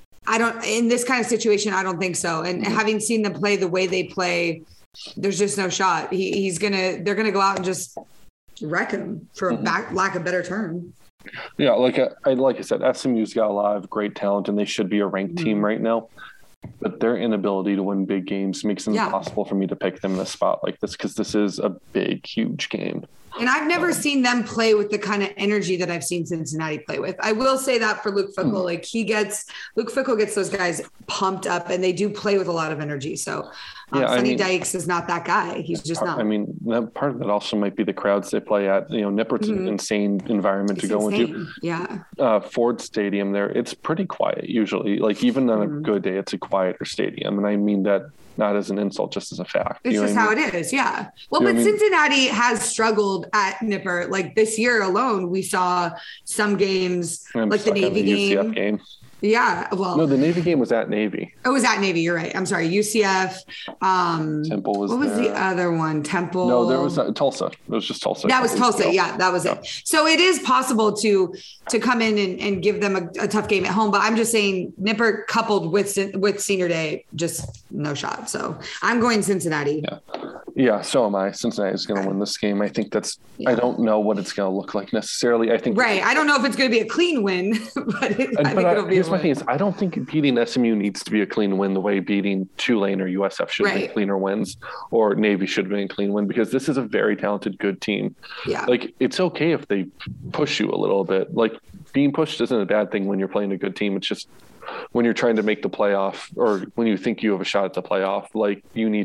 In this kind of situation, I don't think so. And having seen them play the way they play, there's just no shot. They're going to go out and just wreck him, for lack of a better term. Yeah. Like I said, SMU's got a lot of great talent and they should be a ranked team right now, but their inability to win big games makes it impossible for me to pick them in a spot like this, because this is a big, huge game. And I've never seen them play with the kind of energy that I've seen Cincinnati play with. I will say that for Luke Fickell, Luke Fickell gets those guys pumped up, and they do play with a lot of energy. So Sonny Dykes is not that guy. He's just not. I mean, that part of that also might be the crowds they play at. Nippert's an insane environment to go into. Yeah. Ford Stadium there, it's pretty quiet usually. Like even on a good day, it's a quieter stadium. And I mean that not as an insult, just as a fact. It's just how it is. Yeah. Well, but Cincinnati has struggled at Nippert. Like this year alone, we saw some games like the Navy game. Yeah. Well, no, the Navy game was at Navy. Oh, it was at Navy. You're right. I'm sorry. UCF. Temple was. What was the other one? Temple. No, there was Tulsa. It was just Tulsa. That was Tulsa. Yeah, that was it. So it is possible to come in and give them a tough game at home. But I'm just saying, Nippert coupled with Senior Day, just no shot. So I'm going Cincinnati. Yeah. So am I. Cincinnati is going to win this game. I think that's. I don't know what it's going to look like necessarily. I think. Right. I don't know if it's going to be a clean win, but I think it'll be. My thing is, I don't think beating SMU needs to be a clean win the way beating Tulane or USF should be cleaner wins, or Navy should be a clean win, because this is a very talented, good team. Yeah. Like, it's okay if they push you a little bit. Like, being pushed isn't a bad thing when you're playing a good team. It's just when you're trying to make the playoff, or when you think you have a shot at the playoff, like, you need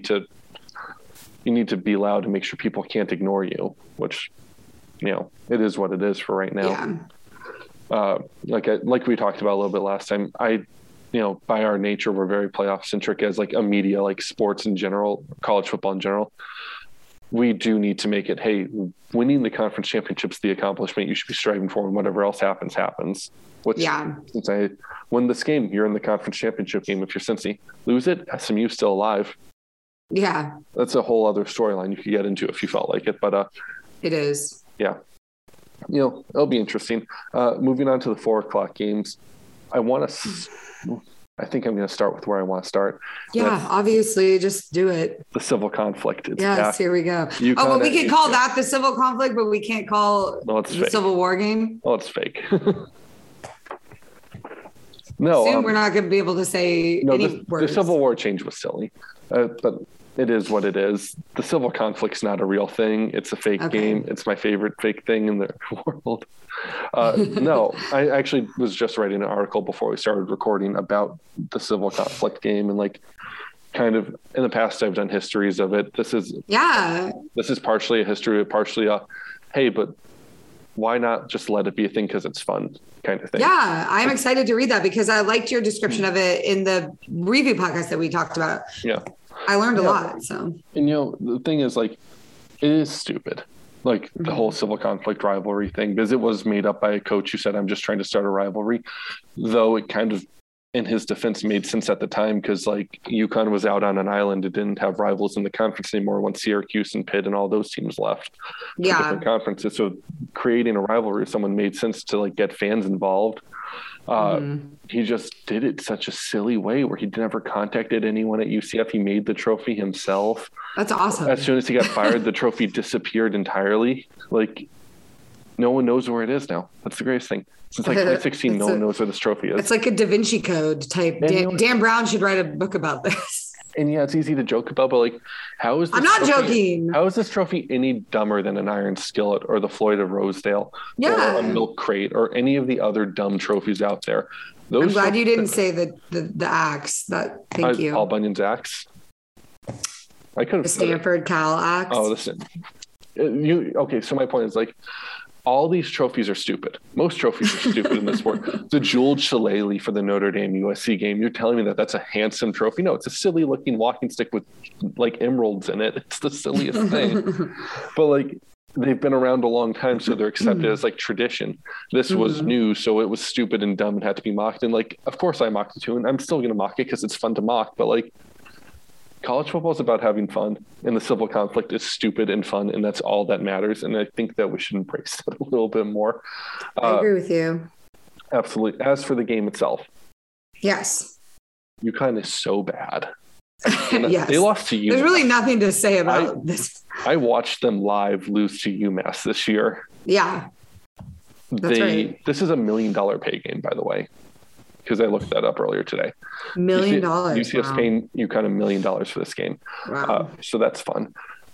to be loud to make sure people can't ignore you, which, it is what it is for right now. Yeah. Like we talked about a little bit last time, by our nature, we're very playoff centric as like a media, like sports in general, college football in general. We do need to make it, hey, winning the conference championship's the accomplishment you should be striving for, and whatever else happens. Which, since I win this game, you're in the conference championship game. If you're Cincy, lose it, SMU's still alive. Yeah. That's a whole other storyline you could get into if you felt like it. But it is. Yeah. It'll be interesting. Moving on to the 4:00 games, I think I'm going to start with where I want to start. Yeah, obviously, just do it. The civil conflict. Yes, here we go. We can call that the civil conflict, but we can't call the Civil War game. Well, it's fake. No, soon we're not going to be able to say any words. The Civil War change was silly, but it is what it is. The civil conflict's not a real thing. It's a fake game. It's my favorite fake thing in the world. No, I actually was just writing an article before we started recording about the civil conflict game, and like kind of in the past I've done histories of it. This is partially a history, partially a, hey, but why not just let it be a thing because it's fun kind of thing. Yeah, I'm excited to read that because I liked your description of it in the review podcast that we talked about. Yeah. I learned a lot. So, and the thing is, like, it is stupid, like the whole civil conflict rivalry thing, because it was made up by a coach who said, I'm just trying to start a rivalry, though it kind of, in his defense, made sense at the time because like UConn was out on an island. It didn't have rivals in the conference anymore once Syracuse and Pitt and all those teams left for different conferences. So creating a rivalry with someone made sense to like get fans involved. He just did it such a silly way where he never contacted anyone at UCF. He made the trophy himself. That's awesome. As soon as he got fired, the trophy disappeared entirely. Like no one knows where it is now. That's the greatest thing. Since like 2016, no one knows where this trophy is. It's like a Da Vinci Code type. Dan Brown should write a book about this. And yeah, it's easy to joke about, but like, I'm not joking. How is this trophy any dumber than an Iron Skillet or the Floyd of Rosedale or a Milk Crate or any of the other dumb trophies out there? I'm glad you didn't say the axe. Thank you. Paul Bunyan's axe. I could have the Stanford Cal axe. Oh, listen. Okay, so my point is like, all these trophies are stupid. Most trophies are stupid in this sport. The jeweled shillelagh for the Notre Dame USC game. You're telling me that that's a handsome trophy? No, it's a silly looking walking stick with like emeralds in it. It's the silliest thing. But like, they've been around a long time, so they're accepted as like tradition. This was new, so it was stupid and dumb and had to be mocked. And like, of course I mocked it too, and I'm still going to mock it because it's fun to mock. But like, college football is about having fun, and the civil conflict is stupid and fun, and that's all that matters. And I think that we should embrace that a little bit more. I agree with you. Absolutely. As for the game itself, yes, UConn is so bad. Yes. They lost to UMass. There's really nothing to say about this. I watched them live lose to UMass this year. Yeah, that's right. This is $1 million pay game, by the way, because I looked that up earlier today. $1 million. UCF's paying UConn $1 million for this game. Wow. So that's fun.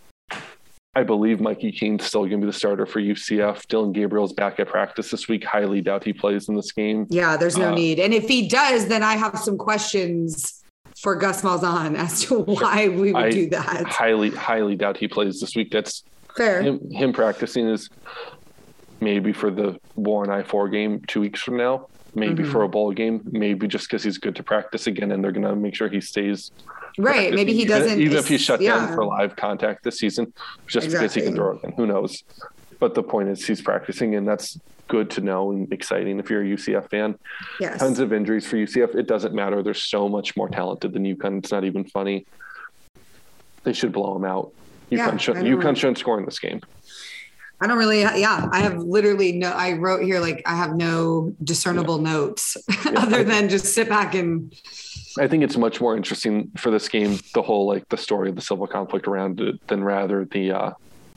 I believe Mikey Keene's still going to be the starter for UCF. Dylan Gabriel's back at practice this week. Highly doubt he plays in this game. Yeah, there's no need. And if he does, then I have some questions for Gus Malzahn as to why we would do that. Highly doubt he plays this week. That's fair. Him practicing is maybe for the Warren I-4 game 2 weeks from now. Maybe for a bowl game, maybe just because he's good to practice again, and they're going to make sure he stays. Right. Maybe he doesn't. Even if he's shut down for live contact this season, just because he can throw again. Who knows? But the point is he's practicing, and that's good to know and exciting if you're a UCF fan. Yes. Tons of injuries for UCF. It doesn't matter. They're so much more talented than UConn. It's not even funny. They should blow them out. UConn shouldn't score in this game. I don't really, I have literally I wrote here, like, I have no discernible notes other than just sit back and. I think it's much more interesting for this game, the whole, like, the story of the civil conflict around it than rather the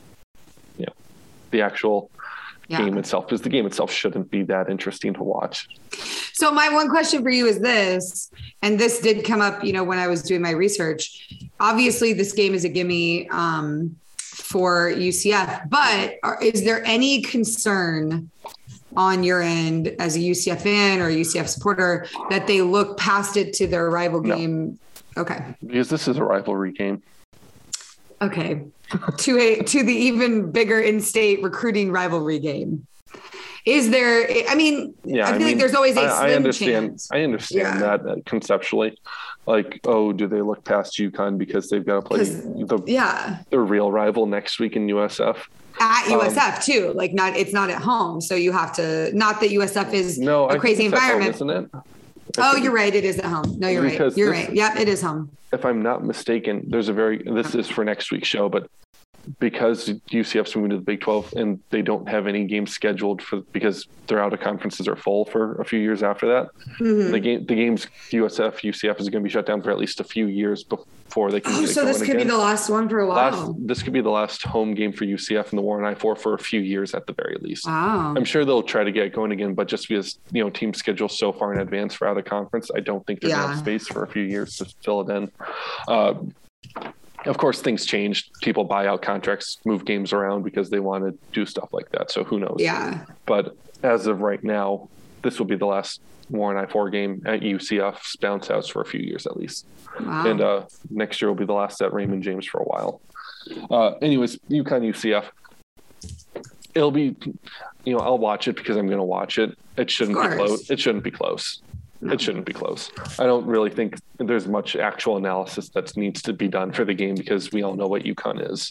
actual game itself, because the game itself shouldn't be that interesting to watch. So my one question for you is this, and this did come up, when I was doing my research. Obviously this game is a gimme, for UCF, but is there any concern on your end as a UCF fan or a UCF supporter that they look past it to their rival game? Okay. Because this is a rivalry game. Okay. to the even bigger in-state recruiting rivalry game. Is there, I feel like there's always a slim chance. I understand that conceptually. Like, do they look past UConn because they've got to play the real rival next week in USF? At USF too. Like, it's not at home. So you have to, not that USF is a crazy environment. Home, isn't it? You're right. It is at home. No, you're right. You're right. Yep, it is home. If I'm not mistaken, this is for next week's show, but because UCF's moving to the Big 12 and they don't have any games scheduled because their out of conferences are full for a few years after that. Mm-hmm. The games UCF is going to be shut down for at least a few years before they can. So this could be the last one for a while. This could be the last home game for UCF and the Warren I-4 for a few years at the very least. Wow. I'm sure they'll try to get going again, but just because teams schedule so far in advance for out of conference, I don't think there's enough space for a few years to fill it in. Of course, things change. People buy out contracts, move games around because they want to do stuff like that. So who knows? Yeah. But as of right now, this will be the last Warren I-4 game at UCF's bounce house for a few years at least. Wow. And next year will be the last at Raymond James for a while. Anyways, UConn UCF. It'll be, I'll watch it because I'm going to watch it. It shouldn't be close. It shouldn't be close. No. It shouldn't be close. I don't really think there's much actual analysis that needs to be done for the game because we all know what UConn is.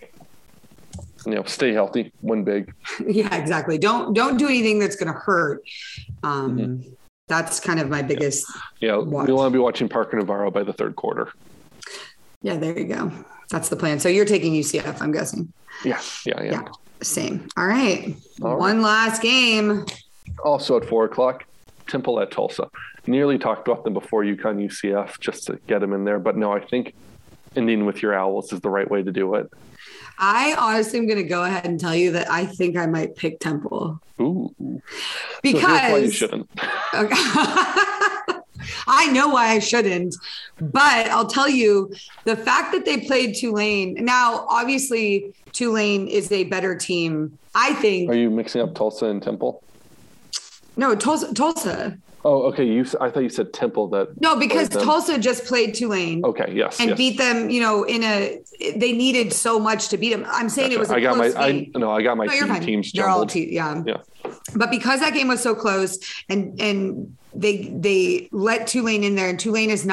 Stay healthy, win big. Yeah, exactly. Don't do anything that's going to hurt. That's kind of my biggest. Yeah, we want to be watching Parker Navarro by the third quarter. Yeah, there you go. That's the plan. So you're taking UCF, I'm guessing. Yeah. Same. All right. One last game. Also at 4:00. Temple at Tulsa. Nearly talked about them before UConn UCF just to get them in there. But no, I think ending with your Owls is the right way to do it. I honestly am going to go ahead and tell you that I think I might pick Temple. Ooh. Because so here's why you shouldn't. Okay. I know why I shouldn't, but I'll tell you the fact that they played Tulane. Now, obviously, Tulane is a better team, I think. Are you mixing up Tulsa and Temple? No, Tulsa. Oh, okay. I thought you said Temple. No, because Tulsa just played Tulane. Okay, yes. And beat them, they needed so much to beat them. I'm saying It was a close game. I got my two teams jumbled. They're all yeah. But because that game was so close and they let Tulane in there, and Tulane is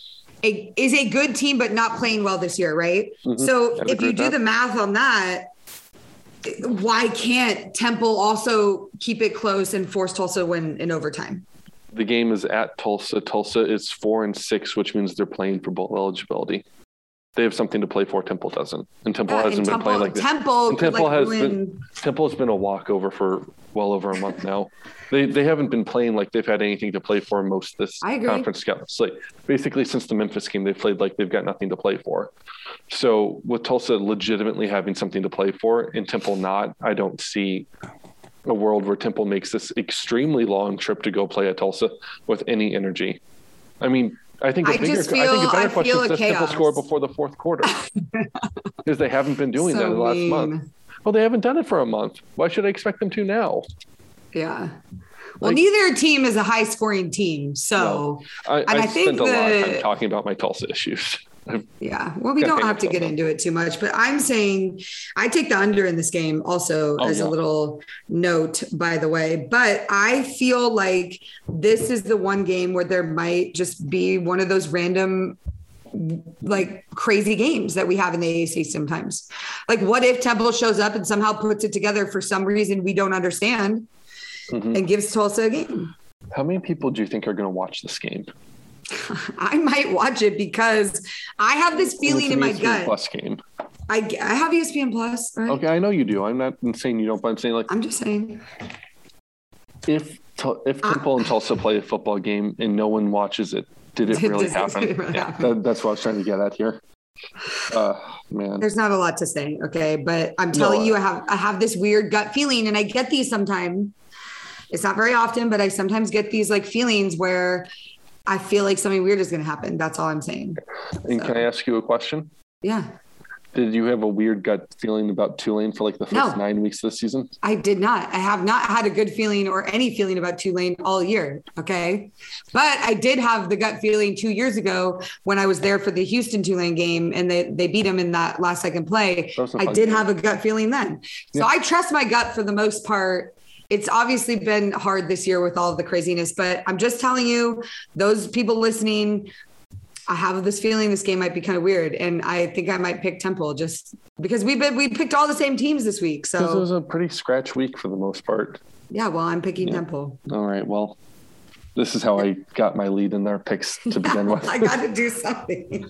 a good team, but not playing well this year, right? Mm-hmm. So if you do the math on that, why can't Temple also keep it close and force Tulsa to win in overtime? The game is at Tulsa. Tulsa is 4-6, which means they're playing for bowl eligibility. They have something to play for. Temple doesn't, and Temple hasn't been playing like this. Temple has been a walkover for well over a month now. They haven't been playing like they've had anything to play for most this conference schedule. Like basically since the Memphis game, they've played like they've got nothing to play for. So with Tulsa legitimately having something to play for and Temple not, I don't see a world where Temple makes this extremely long trip to go play at Tulsa with any energy. I mean, I think a better question is, does Temple score before the fourth quarter? Because they haven't been doing that in the last month. Well, they haven't done it for a month. Why should I expect them to now? Yeah. Well, neither team is a high-scoring team. So, no. I spent a lot of time talking about my Tulsa issues. Yeah. Well, we don't have to get into it too much, but I'm saying I take the under in this game also a little note, by the way. But I feel like this is the one game where there might just be one of those random like crazy games that we have in the AAC sometimes. Like what if Temple shows up and somehow puts it together for some reason we don't understand and gives Tulsa a game? How many people do you think are going to watch this game? I might watch it because I have this feeling in my gut. Plus game. I have ESPN Plus. Right? Okay, I know you do. I'm not saying you don't, but I'm saying I'm just saying. If Temple and Tulsa play a football game and no one watches it, did it really happen? That's what I was trying to get at here. Man, there's not a lot to say. Okay, but I'm telling you, I have this weird gut feeling, and I get these sometimes. It's not very often, but I sometimes get these like feelings where I feel like something weird is going to happen. That's all I'm saying. And can I ask you a question? Yeah. Did you have a weird gut feeling about Tulane for like the first 9 weeks of the season? I did not. I have not had a good feeling or any feeling about Tulane all year. Okay. But I did have the gut feeling 2 years ago when I was there for the Houston Tulane game and they beat them in that last second play. I did have a gut feeling then. So I trust my gut for the most part. It's obviously been hard this year with all of the craziness, but I'm just telling you, those people listening, I have this feeling this game might be kind of weird. And I think I might pick Temple just because we picked all the same teams this week. So this was a pretty scratch week for the most part. Yeah. Well, I'm picking Temple. All right. Well, this is how I got my lead in their picks to begin with. I got to do something.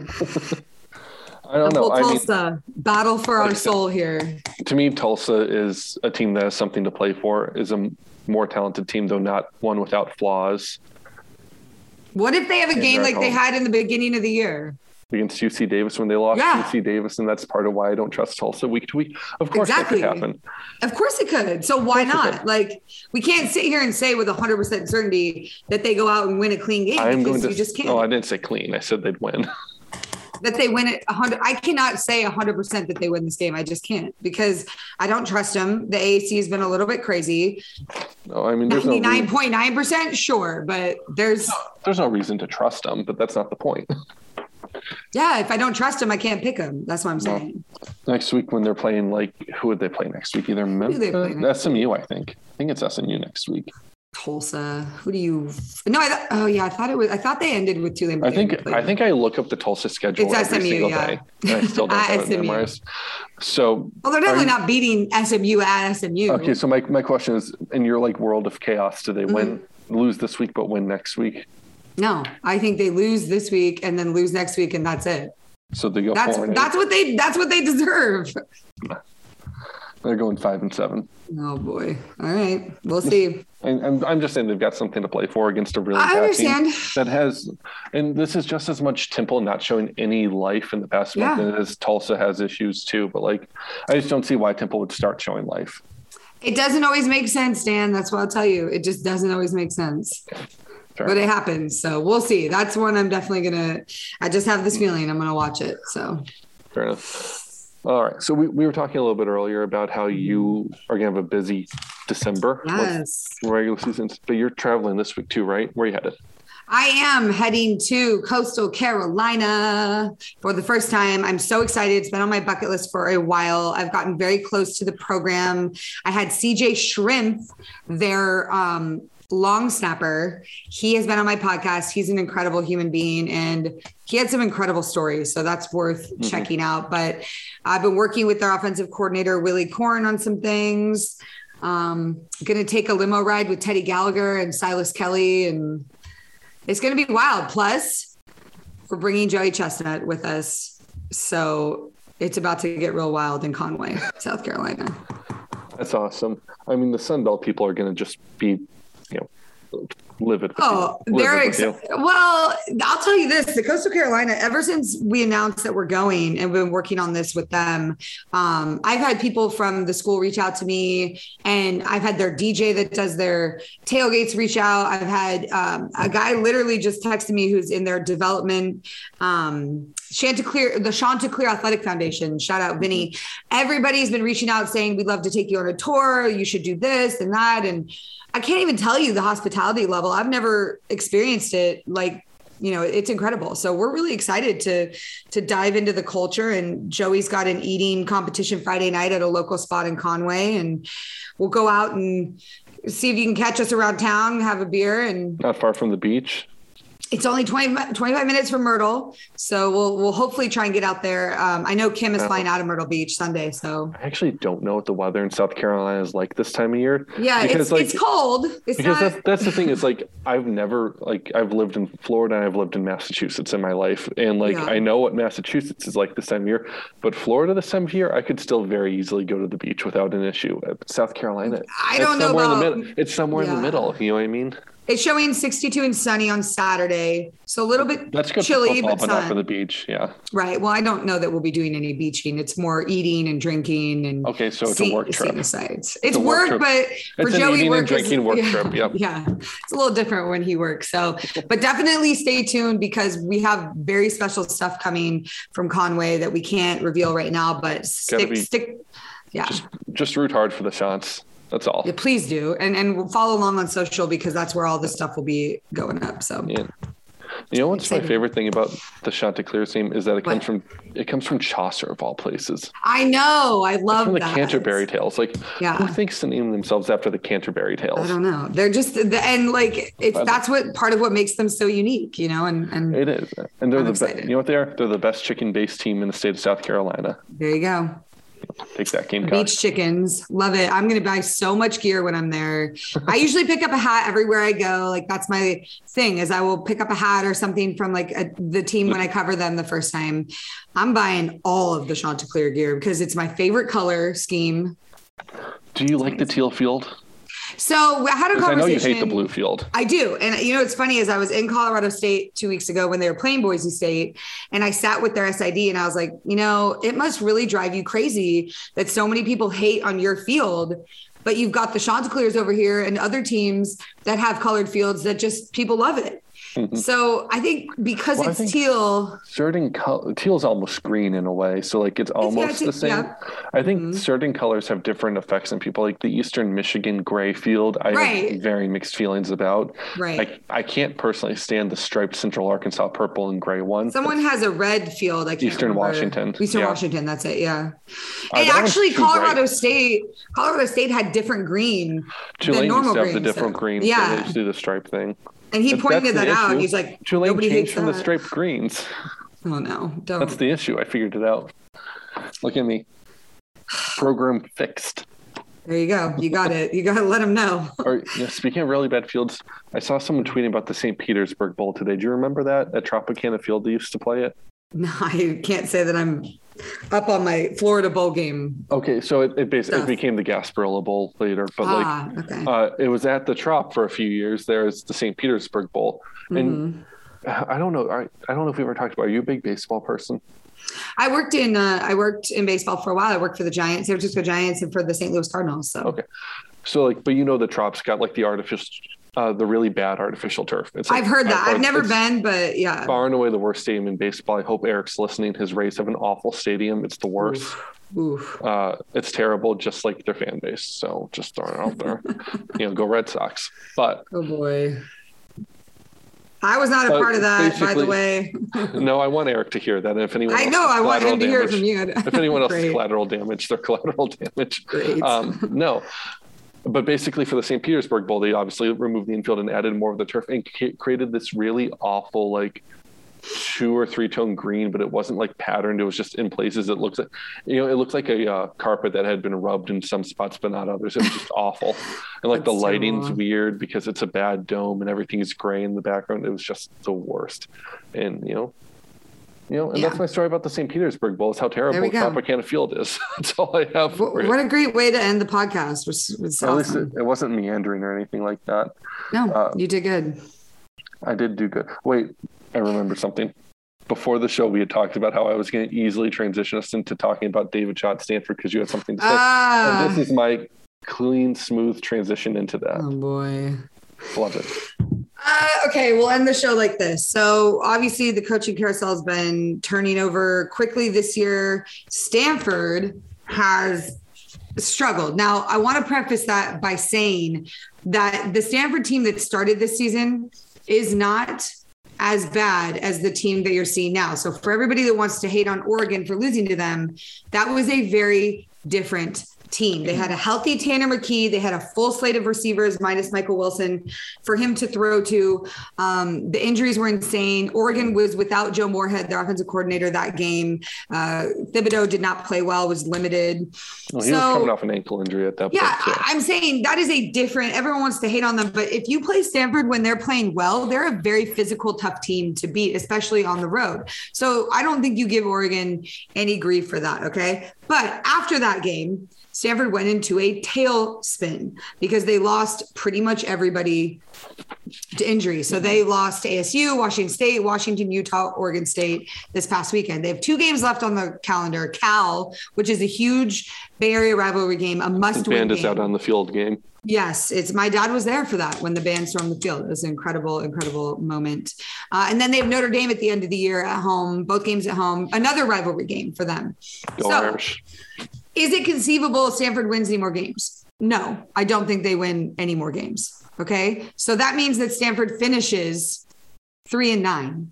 I don't know. Tulsa, battle for our soul here. To me, Tulsa is a team that has something to play for, is a more talented team, though not one without flaws. What if they have a game like they had in the beginning of the year? Against UC Davis when they lost UC Davis, and that's part of why I don't trust Tulsa week to week. Of course that could happen. Of course it could. So why not? Like, we can't sit here and say with 100% certainty that they go out and win a clean game you just can't. No, I didn't say clean. I said they'd win. That they win it 100. I cannot say 100% that they win this game. I just can't because I don't trust them. The AAC has been a little bit crazy. No, I mean, 99.9% sure, but there's no reason to trust them, but that's not the point. Yeah, if I don't trust them, I can't pick them. That's what I'm saying. Next week when they're playing, who would they play next week? Either Memphis, SMU, I think. I think it's SMU next week. Tulsa. Who do you? No, I thought they ended with Tulane. I think I look up the Tulsa schedule every single day. And I still don't have it memorized. So, well, they're definitely not beating SMU at SMU. Okay, so my question is, in your world of chaos, do they lose this week but win next week? No, I think they lose this week and then lose next week, and that's it. So they go. That's what they deserve. They're going 5-7. Oh boy! All right, we'll see. And I'm just saying they've got something to play for against a really bad team that has. And this is just as much Temple not showing any life in the past month as Tulsa has issues too. But I just don't see why Temple would start showing life. It doesn't always make sense, Dan. That's what I'll tell you. It just doesn't always make sense. but it happens. So we'll see. That's one I'm definitely I just have this feeling I'm going to watch it. So fair enough. All right. So we were talking a little bit earlier about how you are going to have a busy December. Yes. Regular seasons, but you're traveling this week too, right? Where are you headed? I am heading to Coastal Carolina for the first time. I'm so excited. It's been on my bucket list for a while. I've gotten very close to the program. I had CJ Shrimp, their long snapper. He has been on my podcast. He's an incredible human being and he had some incredible stories. So that's worth checking out. But I've been working with their offensive coordinator, Willie Korn, on some things. Going to take a limo ride with Teddy Gallagher and Silas Kelly, and it's going to be wild. Plus, we're bringing Joey Chestnut with us. So it's about to get real wild in Conway, South Carolina. That's awesome. I mean, the Sun Belt people are going to just be, livid. Well, I'll tell you this, the Coastal Carolina, ever since we announced that we're going and we've been working on this with them, I've had people from the school reach out to me, and I've had their DJ that does their tailgates reach out. I've had a guy literally just texted me who's in their development, Chanticleer, the Chanticleer Athletic Foundation. Shout out, Vinny. Everybody's been reaching out saying, we'd love to take you on a tour. You should do this and that. And I can't even tell you the hospitality level. I've never experienced it. It's incredible. So we're really excited to dive into the culture. And Joey's got an eating competition Friday night at a local spot in Conway. And we'll go out and see if you can catch us around town, have a beer. And not far from the beach. It's only 25 minutes from Myrtle. So we'll hopefully try and get out there. I know Kim is flying out of Myrtle Beach Sunday. So I actually don't know what the weather in South Carolina is like this time of year. Yeah, it's cold. That's the thing. It's I've lived in Florida and I've lived in Massachusetts in my life. And I know what Massachusetts is like this time of year, but Florida this time of year, I could still very easily go to the beach without an issue. South Carolina, I don't know about, it's somewhere in the middle. You know what I mean? It's showing 62 and sunny on Saturday. So a little bit That's good chilly, for football, but not for the beach. Yeah. Right. Well, I don't know that we'll be doing any beaching. It's more eating and drinking and okay. So it's a work trip. It's work, but for Joey, work drinking work trip. Yep. Yeah. It's a little different when he works. So, but definitely stay tuned because we have very special stuff coming from Conway that we can't reveal right now, but stick. Yeah. Just root hard for the shots. That's all. Yeah, please do. And we'll follow along on social because that's where all this stuff will be going up. So yeah. You know what's my favorite thing about the Chanticleer team is that it comes from Chaucer of all places. I know. I love that. The Canterbury Tales. Who thinks to name themselves after the Canterbury Tales? I don't know. They're just that's what part of what makes them so unique, and it is. And they're the best. You know what they are? They're the best chicken-based team in the state of South Carolina. There you go. Take that game. Beach chickens. Love it. I'm going to buy so much gear when I'm there. I usually pick up a hat everywhere I go. That's my thing is I will pick up a hat or something from the team when I cover them the first time. I'm buying all of the Chanticleer gear because it's my favorite color scheme. Do you like the teal field? So I had a conversation. I know you hate the blue field. I do. And it's funny is I was in Colorado State 2 weeks ago when they were playing Boise State and I sat with their SID and I was like, it must really drive you crazy that so many people hate on your field, but you've got the Chanticleers over here and other teams that have colored fields that just people love it. So I think because it's teal. Certain teal is almost green in a way. So it's almost the same. Yeah. I think certain colors have different effects on people. Like the Eastern Michigan gray field, I have very mixed feelings about. Right. I can't personally stand the striped Central Arkansas purple and gray one. Someone has a red field. I can't Eastern remember. Washington. Eastern Washington. That's it. Yeah. And actually Colorado State had different green than normal green. The different green. Yeah. So they do the stripe thing. And he pointed that out. He's like, Tulane nobody hates from the striped greens. Oh no, don't. That's the issue. I figured it out. Look at me. Program fixed. There you go. You got it. You got to let them know. Speaking of really bad fields, I saw someone tweeting about the St. Petersburg Bowl today. Do you remember that at Tropicana Field they used to play it? No, I can't say that I'm up on my Florida Bowl game. Okay, so it became the Gasparilla Bowl later, but it was at the Trop for a few years. There's the St. Petersburg Bowl, and I don't know if we ever talked about. Are you a big baseball person? I worked in baseball for a while. I worked for the San Francisco Giants and for the St. Louis Cardinals. So okay, so but the Trop's got the the really bad artificial turf. I've heard that. I've never been, but yeah. Far and away the worst stadium in baseball. I hope Eric's listening. His Rays have an awful stadium. It's the worst. Oof. It's terrible, just like their fan base. So just throwing it out there. Go Red Sox. But oh boy. I was not a part of that, by the way. No, I want Eric to hear that. And if anyone I want him to hear it from you. If anyone else is collateral damage, they're collateral damage. Great. No. But basically for the St. Petersburg Bowl, they obviously removed the infield and added more of the turf and created this really awful, like 2 or 3 tone green, but it wasn't like patterned. It was just in places. It looks like, it looks like a carpet that had been rubbed in some spots, but not others. It was just awful. And like the lighting's weird because it's a bad dome and everything is gray in the background. It was just the worst. And, and that's my story about the St. Petersburg Bowl is how terrible Tropicana Field is. That's all I have for What a great way to end the podcast. Was At least it wasn't meandering or anything like that. No, you did good. I did do good. Wait, I remember something. Before the show, we had talked about how I was going to easily transition us into talking about David Shaw at Stanford because you had something to say. And this is my clean, smooth transition into that. Oh, boy. Love it. Okay, we'll end the show like this. So obviously the coaching carousel has been turning over quickly this year. Stanford has struggled. Now, I want to preface that by saying that the Stanford team that started this season is not as bad as the team that you're seeing now. So for everybody that wants to hate on Oregon for losing to them, that was a very different team. They had a healthy Tanner McKee. They had a full slate of receivers minus Michael Wilson for him to throw to. The injuries were insane. Oregon was without Joe Moorhead, their offensive coordinator, that game. Thibodeau did not play well, was limited. Well, he was coming off an ankle injury at that point. Yeah, too. I'm saying that is a different, everyone wants to hate on them, but if you play Stanford when they're playing well, they're a very physical, tough team to beat, especially on the road. So I don't think you give Oregon any grief for that, okay? But after that game, Stanford went into a tailspin because they lost pretty much everybody to injury. So they lost to ASU, Washington State, Washington, Utah, Oregon State this past weekend. They have 2 games left on the calendar. Cal, which is a huge Bay Area rivalry game, a must-win game. The band is out on the field game. Yes, my dad was there for that when the band stormed the field. It was an incredible, incredible moment. And then they have Notre Dame at the end of the year at home, both games at home, another rivalry game for them. Go Irish. Is it conceivable Stanford wins any more games? No, I don't think they win any more games. Okay. So that means that Stanford finishes 3-9.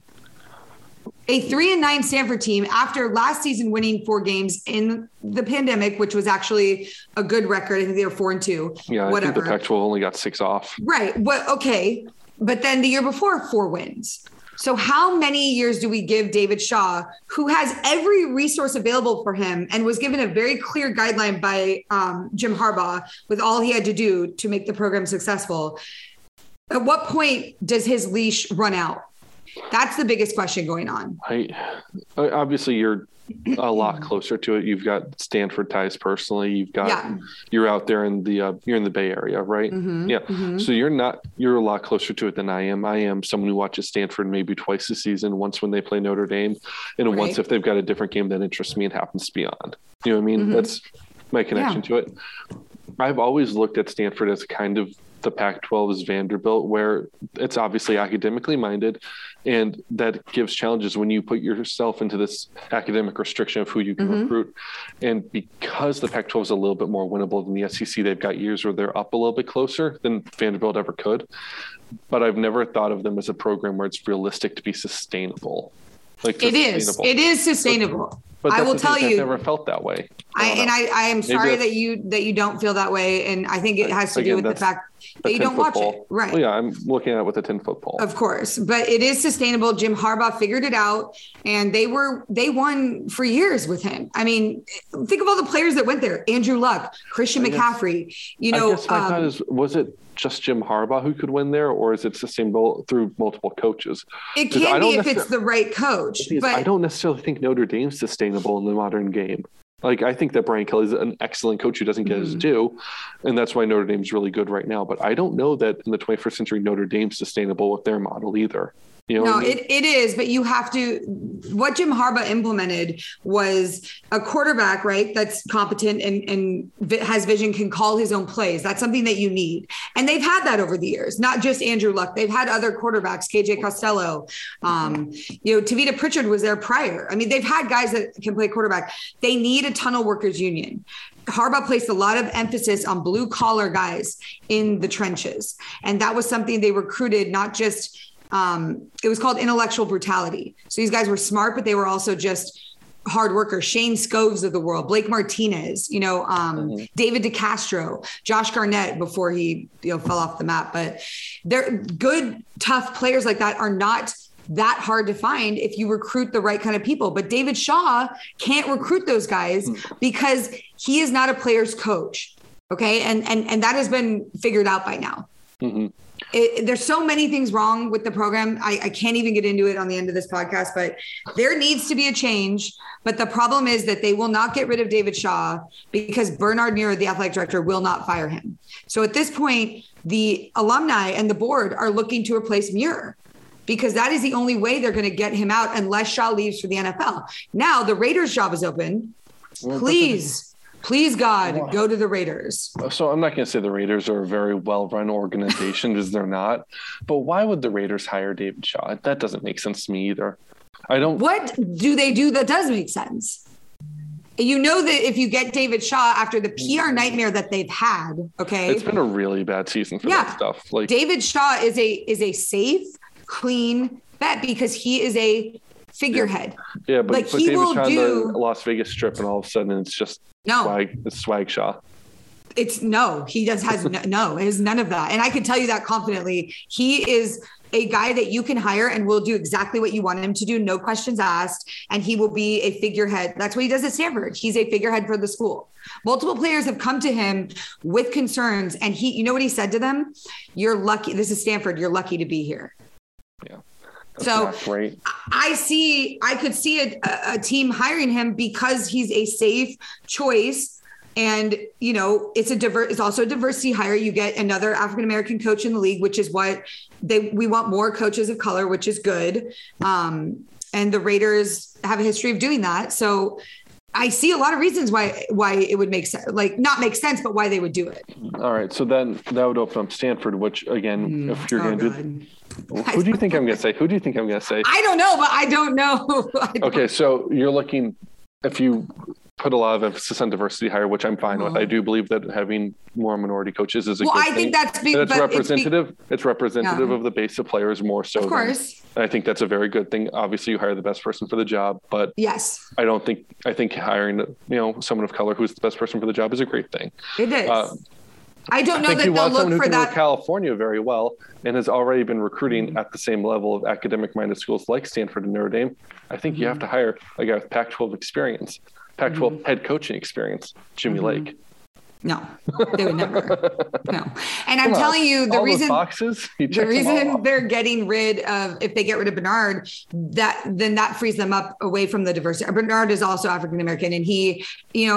A 3-9 Stanford team after last season winning 4 games in the pandemic, which was actually a good record. I think they were 4-2. Yeah, I think the Pac-12 only got 6 off. Right. Well, okay. But then the year before, 4 wins. So how many years do we give David Shaw, who has every resource available for him and was given a very clear guideline by Jim Harbaugh with all he had to do to make the program successful? At what point does his leash run out? That's the biggest question going on. Obviously, you're a lot closer to it. You've got Stanford ties personally. You're out there in you're in the Bay Area, right? Mm-hmm, yeah. Mm-hmm. So you're a lot closer to it than I am. I am someone who watches Stanford maybe twice a season, once when they play Notre Dame, and once if they've got a different game that interests me and happens to be on. You know what I mean? Mm-hmm. That's my connection to it. I've always looked at Stanford as kind of the Pac-12 is Vanderbilt, where it's obviously academically minded, and that gives challenges when you put yourself into this academic restriction of who you can recruit. And because the Pac-12 is a little bit more winnable than the SEC, they've got years where they're up a little bit closer than Vanderbilt ever could. But I've never thought of them as a program where it's realistic to be sustainable. It is sustainable. But I will tell you, I've never felt that way. I am sorry that you don't feel that way, and I think it has to do with the fact that you don't watch it, right? Well, yeah, I'm looking at it with a 10-foot pole. Of course, but it is sustainable. Jim Harbaugh figured it out, and they won for years with him. I mean, think of all the players that went there: Andrew Luck, Christian McCaffrey. I guess my thought is, was it just Jim Harbaugh who could win there, or is it sustainable through multiple coaches? It can be if it's the right coach. But I don't necessarily think Notre Dame's sustainable in the modern game. Like, I think that Brian Kelly's an excellent coach who doesn't get his due, and that's why Notre Dame's really good right now. But I don't know that in the 21st century Notre Dame's sustainable with their model either. You know no, it is, but you have to, what Jim Harbaugh implemented was a quarterback, right? That's competent and has vision, can call his own plays. That's something that you need. And they've had that over the years, not just Andrew Luck. They've had other quarterbacks, KJ Costello, Tavita Pritchard was there prior. I mean, they've had guys that can play quarterback. They need a tunnel workers union. Harbaugh placed a lot of emphasis on blue collar guys in the trenches. And that was something they recruited, not just, it was called intellectual brutality. So these guys were smart, but they were also just hard workers. Shane Scoves of the world, Blake Martinez, David DeCastro, Josh Garnett before he fell off the map. But they're good, tough players like that are not that hard to find if you recruit the right kind of people. But David Shaw can't recruit those guys because he is not a player's coach. Okay. And that has been figured out by now. Mm-hmm. There's so many things wrong with the program. I can't even get into it on the end of this podcast, but there needs to be a change. But the problem is that they will not get rid of David Shaw because Bernard Muir, the athletic director, will not fire him. So at this point, the alumni and the board are looking to replace Muir because that is the only way they're going to get him out unless Shaw leaves for the NFL. Now the Raiders job is open. Please, God, go to the Raiders. So I'm not going to say the Raiders are a very well-run organization because they're not. But why would the Raiders hire David Shaw? That doesn't make sense to me either. What do they do that does make sense? You know that if you get David Shaw after the PR nightmare that they've had, okay? It's been a really bad season for that stuff. Like David Shaw is a safe, clean bet because he is a figurehead. Yeah, but he David Shaw on the Las Vegas Strip and all of a sudden it's just swag Shaw. He has none of that. And I can tell you that confidently. He is a guy that you can hire and will do exactly what you want him to do. No questions asked. And he will be a figurehead. That's what he does at Stanford. He's a figurehead for the school. Multiple players have come to him with concerns. And you know what he said to them? You're lucky. This is Stanford. You're lucky to be here. Yeah. So I could see a team hiring him because he's a safe choice. And, it's also a diversity hire. You get another African-American coach in the league, which is what we want more coaches of color, which is good. And the Raiders have a history of doing that. So I see a lot of reasons why it would make sense, like not make sense, but why they would do it. All right. So then that would open up Stanford, which again, if you're going to do, who do you think I'm going to say? Who do you think I'm going to say? I don't know, but I don't know. Okay. So you're looking, if you put a lot of emphasis on diversity hire, which I'm fine with. I do believe that having more minority coaches is a good thing. I think that's representative. It's representative of the base of players more so. Of course. I think that's a very good thing. Obviously, you hire the best person for the job, but yes, I think hiring someone of color who's the best person for the job is a great thing. It is. I don't know that they'll look for that. California very well and has already been recruiting at the same level of academic-minded schools like Stanford and Notre Dame. I think you have to hire a guy with Pac-12 experience. Pac-12 head coaching experience, Jimmy Lake. No, they would never. No. And I'm telling you, the reason they're getting rid of, if they get rid of Bernard, then that frees them up away from the diversity. Bernard is also African-American and he,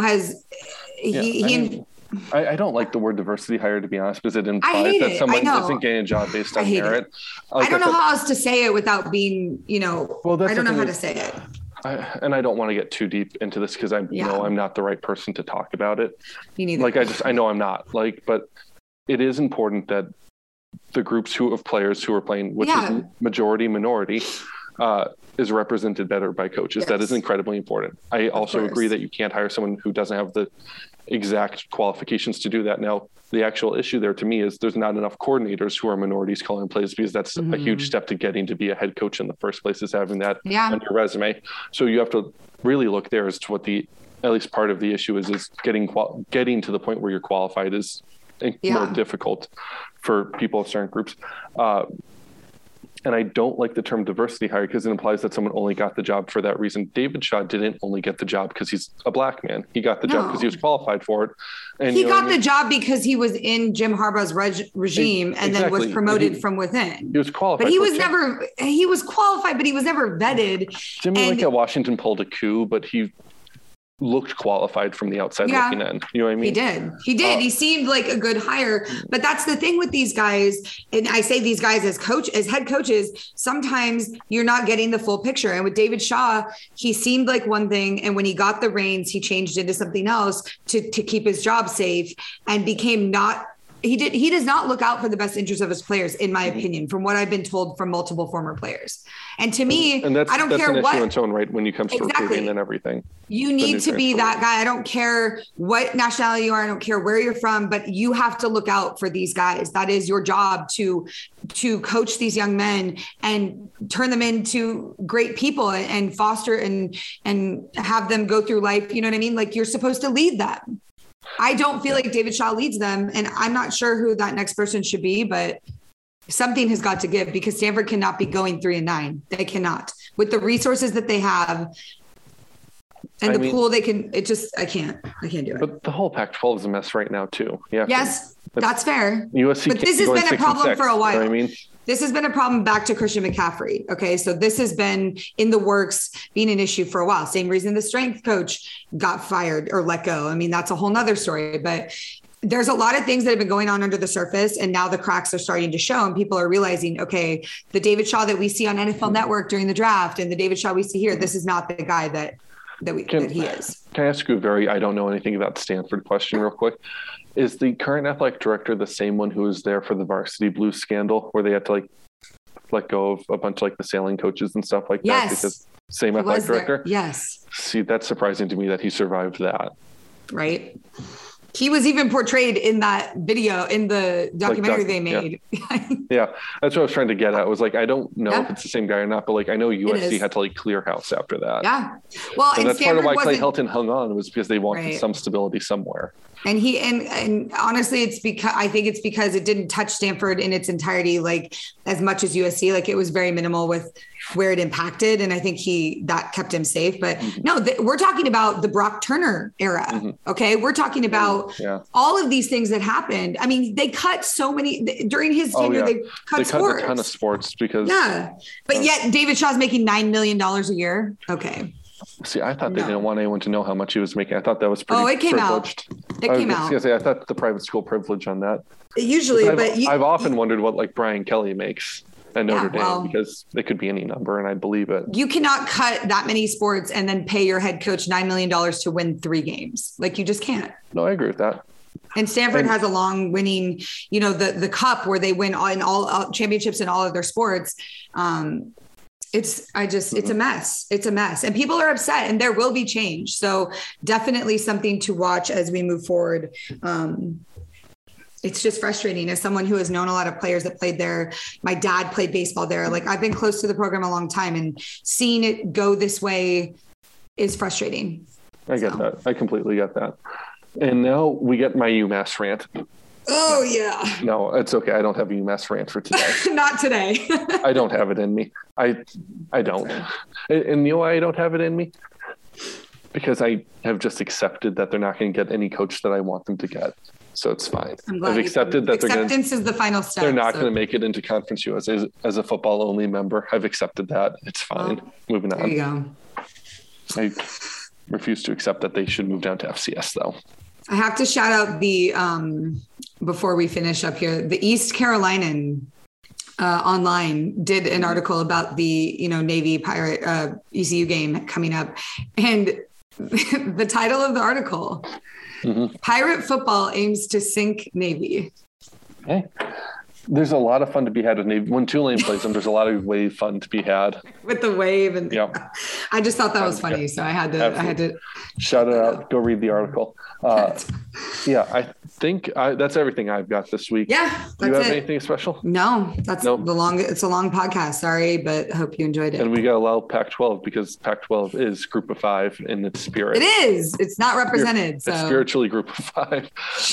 I don't like the word diversity hire, to be honest, because it implies that someone isn't getting a job based on merit. I don't know how else to say it without being, I don't know how to say it. And I don't want to get too deep into this because I know I'm not the right person to talk about it. Me neither. I know I'm not but it is important that the groups of players who are playing, which is majority minority, is represented better by coaches. Yes. That is incredibly important. I also agree that you can't hire someone who doesn't have the exact qualifications to do that. Now, the actual issue there to me is there's not enough coordinators who are minorities calling plays because that's a huge step to getting to be a head coach in the first place, is having that on your resume. So you have to really look there as to what at least part of the issue is getting to the point where you're qualified is more difficult for people of certain groups. And I don't like the term diversity hire because it implies that someone only got the job for that reason. David Shaw didn't only get the job because he's a black man. He got the job because he was qualified for it. And he got the job because he was in Jim Harbaugh's regime and then was promoted from within. He was qualified. But he was qualified, but he was never vetted. Jimmy at Washington pulled a coup, but he looked qualified from the outside looking in. You know what I mean? He did. He seemed like a good hire, but that's the thing with these guys. And I say these guys as head coaches, sometimes you're not getting the full picture. And with David Shaw, he seemed like one thing. And when he got the reins, he changed into something else to keep his job safe and became he does not look out for the best interest of his players, in my opinion, from what I've been told from multiple former players. And to me, I don't care what. And that's an issue in its own right when you come to recruiting and everything. You need to be that guy. I don't care what nationality you are. I don't care where you're from, but you have to look out for these guys. That is your job, to coach these young men and turn them into great people and foster and have them go through life. You know what I mean? Like, you're supposed to lead them. I don't feel like David Shaw leads them, and I'm not sure who that next person should be, but something has got to give, because Stanford cannot be going 3-9. They cannot, with the resources that they have and pool they can. I can't do it. But the whole Pac-12 is a mess right now too. Yeah. Yes, that's fair. USC, but this has been a problem for a while. You know what I mean? This has been a problem back to Christian McCaffrey. Okay. So this has been in the works, being an issue for a while. Same reason the strength coach got fired or let go. I mean, that's a whole nother story, but there's a lot of things that have been going on under the surface, and now the cracks are starting to show, and people are realizing, okay, the David Shaw that we see on NFL Network during the draft and the David Shaw we see here, this is not the guy that he is. Can I ask you I don't know anything about Stanford question real quick? Is the current athletic director the same one who was there for the Varsity Blues scandal, where they had to let go of a bunch of the sailing coaches and stuff like that? Because same athletic director? Yes. See, that's surprising to me that he survived that. Right. He was even portrayed in that video, in the documentary they made. Yeah. That's what I was trying to get at. It was I don't know if it's the same guy or not, but I know USC had to clear house after that. Yeah. Well, and that's part of why Clay Helton hung on, was because they wanted some stability somewhere. And and honestly, I think it's because it didn't touch Stanford in its entirety, as much as USC. It was very minimal with where it impacted. And I think that kept him safe. But no, we're talking about the Brock Turner era. Mm-hmm. Okay. We're talking about all of these things that happened. I mean, they cut so many during his tenure. They cut a ton of sports because. Yeah. But yet David Shaw's making $9 million a year. Okay. See, I thought they didn't want anyone to know how much he was making. I thought that was pretty privileged. It came out. I thought the private school privilege on that. Usually, I've often wondered what Brian Kelly makes at Notre Dame, because it could be any number, and I believe it. You cannot cut that many sports and then pay your head coach $9 million to win 3 games. You just can't. No, I agree with that. And Stanford has a long winning, the cup where they win in all championships in all of their sports. It's a mess. It's a mess, and people are upset, and there will be change. So definitely something to watch as we move forward. It's just frustrating as someone who has known a lot of players that played there. My dad played baseball there. I've been close to the program a long time, and seeing it go this way is frustrating. I get that. I completely get that. And now we get my UMass rant. Oh, yeah. No, it's okay. I don't have a UMass rant for today. Not today. I don't have it in me. I don't. And you know why I don't have it in me? Because I have just accepted that they're not going to get any coach that I want them to get. So it's fine. I've accepted that acceptance is the final step. They're not going to make it into Conference USA as a football-only member. I've accepted that. It's fine. Moving on. There you go. I refuse to accept that they should move down to FCS, though. I have to shout out the, before we finish up here, the East Carolinian online did an article about the, Navy Pirate ECU game coming up. And the title of the article, Pirate football aims to sink Navy. Hey, there's a lot of fun to be had with Navy. When Tulane plays them, there's a lot of wave fun to be had with the wave. And I just thought that was funny. So I had to shout it out. Go read the article. I think that's everything I've got this week. Yeah. Do you have anything special? No, it's a long podcast. Sorry, but I hope you enjoyed it. And we got a lot of Pac-12 because Pac-12 is Group of 5 in its spirit. It is. It's not represented. It's spiritually Group of 5.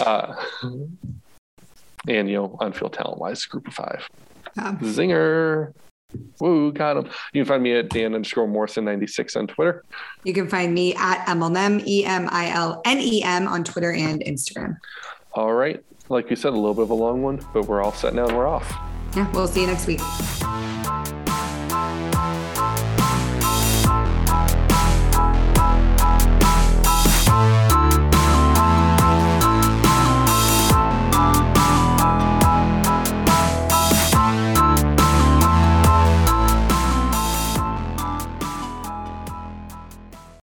And, on-field talent-wise, Group of 5. Zinger. Woo, got him. You can find me at Dan_Morrison96 on Twitter. You can find me at Emilnem, EMILNEM on Twitter and Instagram. All right. Like you said, a little bit of a long one, but we're all set now and we're off. Yeah, we'll see you next week.